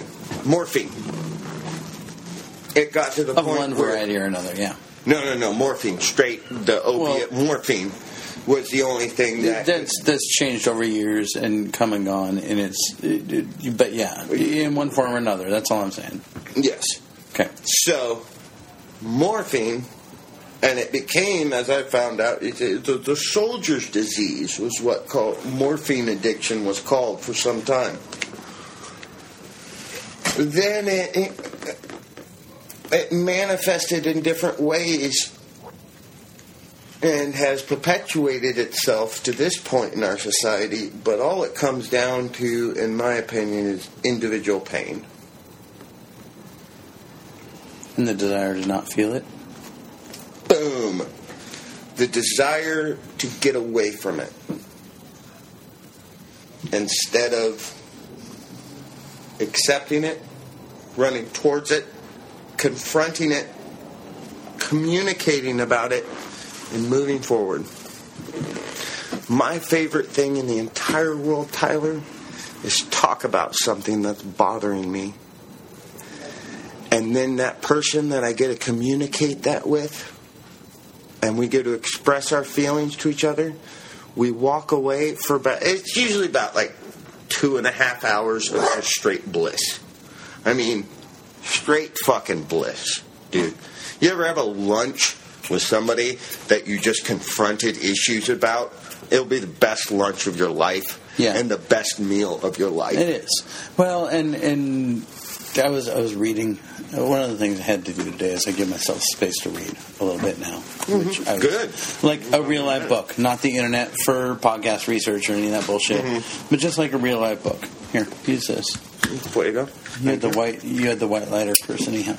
It got to the point of one variety or another, yeah. No, morphine. Straight, the opiate morphine was the only thing that's changed over years and come and gone, and but yeah, in one form or another. That's all I'm saying. Yes. Okay. So, morphine, and it became, as I found out, the soldier's disease was what morphine addiction was called for some time. Then it manifested in different ways and has perpetuated itself to this point in our society, but all it comes down to, in my opinion, is individual pain. And the desire to not feel it? Boom! The desire to get away from it. Instead of accepting it, running towards it, confronting it, communicating about it, and moving forward. My favorite thing in the entire world, Tyler, is talk about something that's bothering me. And then that person that I get to communicate that with, and we get to express our feelings to each other, we walk away for it's usually about like 2.5 hours of just straight bliss. I mean, straight fucking bliss, dude. You ever have a lunch with somebody that you just confronted issues about? It'll be the best lunch of your life, and the best meal of your life. It is. Well, and I was reading. One of the things I had to do today is I give myself space to read a little bit now. Which Good. Like a real life book, not the internet for podcast research or any of that bullshit, but just like a real life book. Here, use this. There you go. You had the white lighter first, anyhow.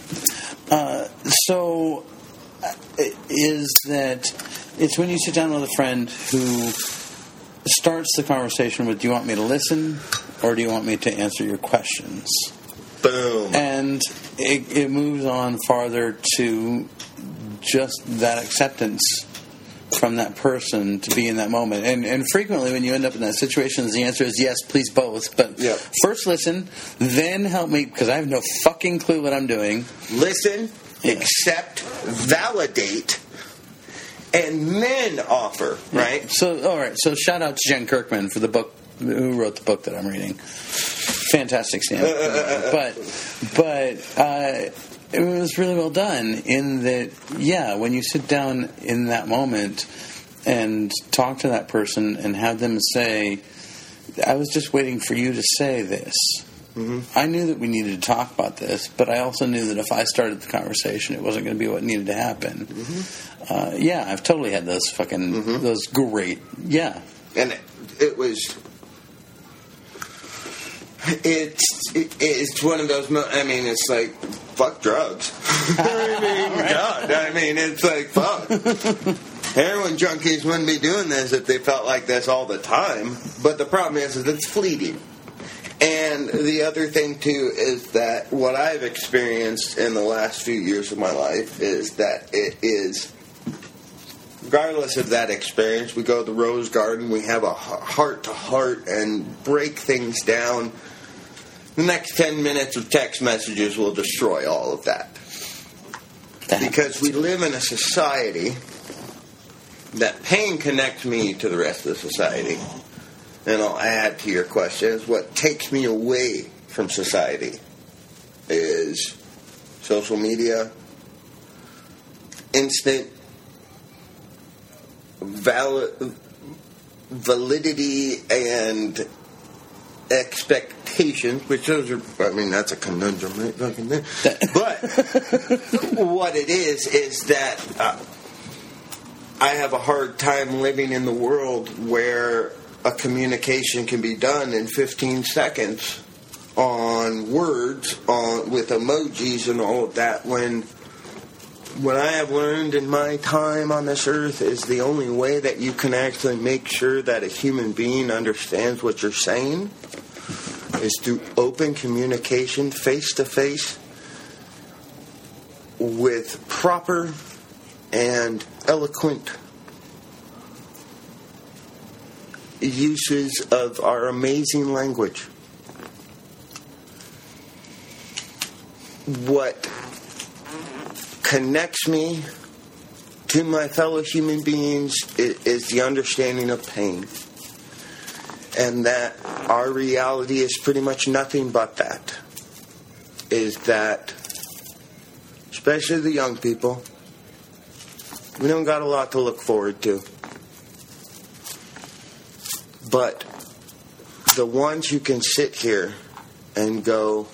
So is that it's when you sit down with a friend who starts the conversation with, do you want me to listen or do you want me to answer your questions? Boom. And it moves on farther to just that acceptance from that person to be in that moment. And frequently when you end up in that situation, the answer is yes, please both. But first listen, then help me, because I have no fucking clue what I'm doing. Listen, accept, validate, and then offer, right? So, all right. So shout out to Jen Kirkman for the book, who wrote the book that I'm reading. Fantastic stand. But it was really well done in that, when you sit down in that moment and talk to that person and have them say, I was just waiting for you to say this. Mm-hmm. I knew that we needed to talk about this, but I also knew that if I started the conversation, it wasn't going to be what needed to happen. Mm-hmm. I've totally had those fucking, those great, And it was... It's one of those. I mean, it's like fuck drugs. God. I mean, it's like fuck. Heroin junkies wouldn't be doing this if they felt like this all the time. But the problem is it's fleeting. And the other thing too is that what I've experienced in the last few years of my life is that it is. Regardless of that experience, we go to the Rose Garden. We have a heart-to-heart and break things down. The next 10 minutes of text messages will destroy all of that. Because we live in a society that pain connects me to the rest of the society. And I'll add to your question, is what takes me away from society is social media, instant validity and expectations, which those are, I mean, that's a conundrum, right? But what it is that I have a hard time living in the world where a communication can be done in 15 seconds on words, with emojis and all of that, when what I have learned in my time on this earth is the only way that you can actually make sure that a human being understands what you're saying is through open communication, face-to-face, with proper and eloquent uses of our amazing language. What connects me to my fellow human beings is the understanding of pain. And that our reality is pretty much nothing but that. Is that, especially the young people, we don't got a lot to look forward to. But the ones who can sit here and go,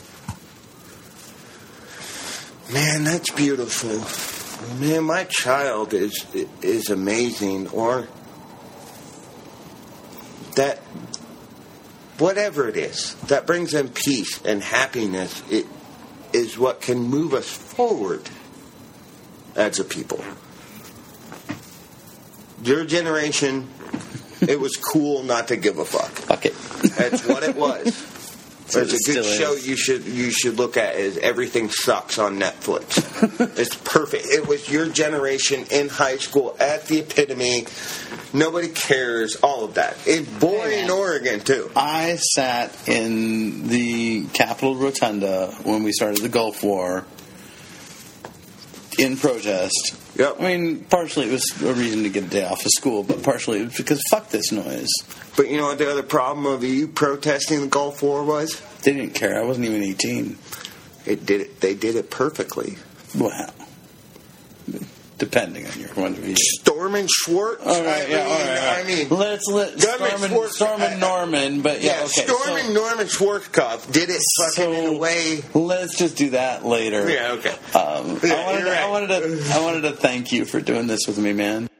man, that's beautiful. Man, my child is amazing. Or that, whatever it is, that brings them peace and happiness. It is what can move us forward as a people. Your generation, it was cool not to give a fuck. Fuck it. That's what it was. There's a good show you should look at is Everything Sucks on Netflix. It's perfect. It was your generation in high school at the epitome. Nobody cares. All of that. It's boring in Oregon too. I sat in the Capitol Rotunda when we started the Gulf War in protest. Yep. I mean, partially it was a reason to get a day off of school, but partially it was because fuck this noise. But you know what the other problem of you protesting the Gulf War was? They didn't care. I wasn't even 18. They did it perfectly. Wow. Depending on your point of view. Stormin' Schwartz. All right, yeah, all right. I mean, let's Stormin' Norman, but yeah, okay. Stormin' Norman Schwarzkopf did it fucking in a way. Let's just do that later. Yeah, okay. I wanted to thank you for doing this with me, man.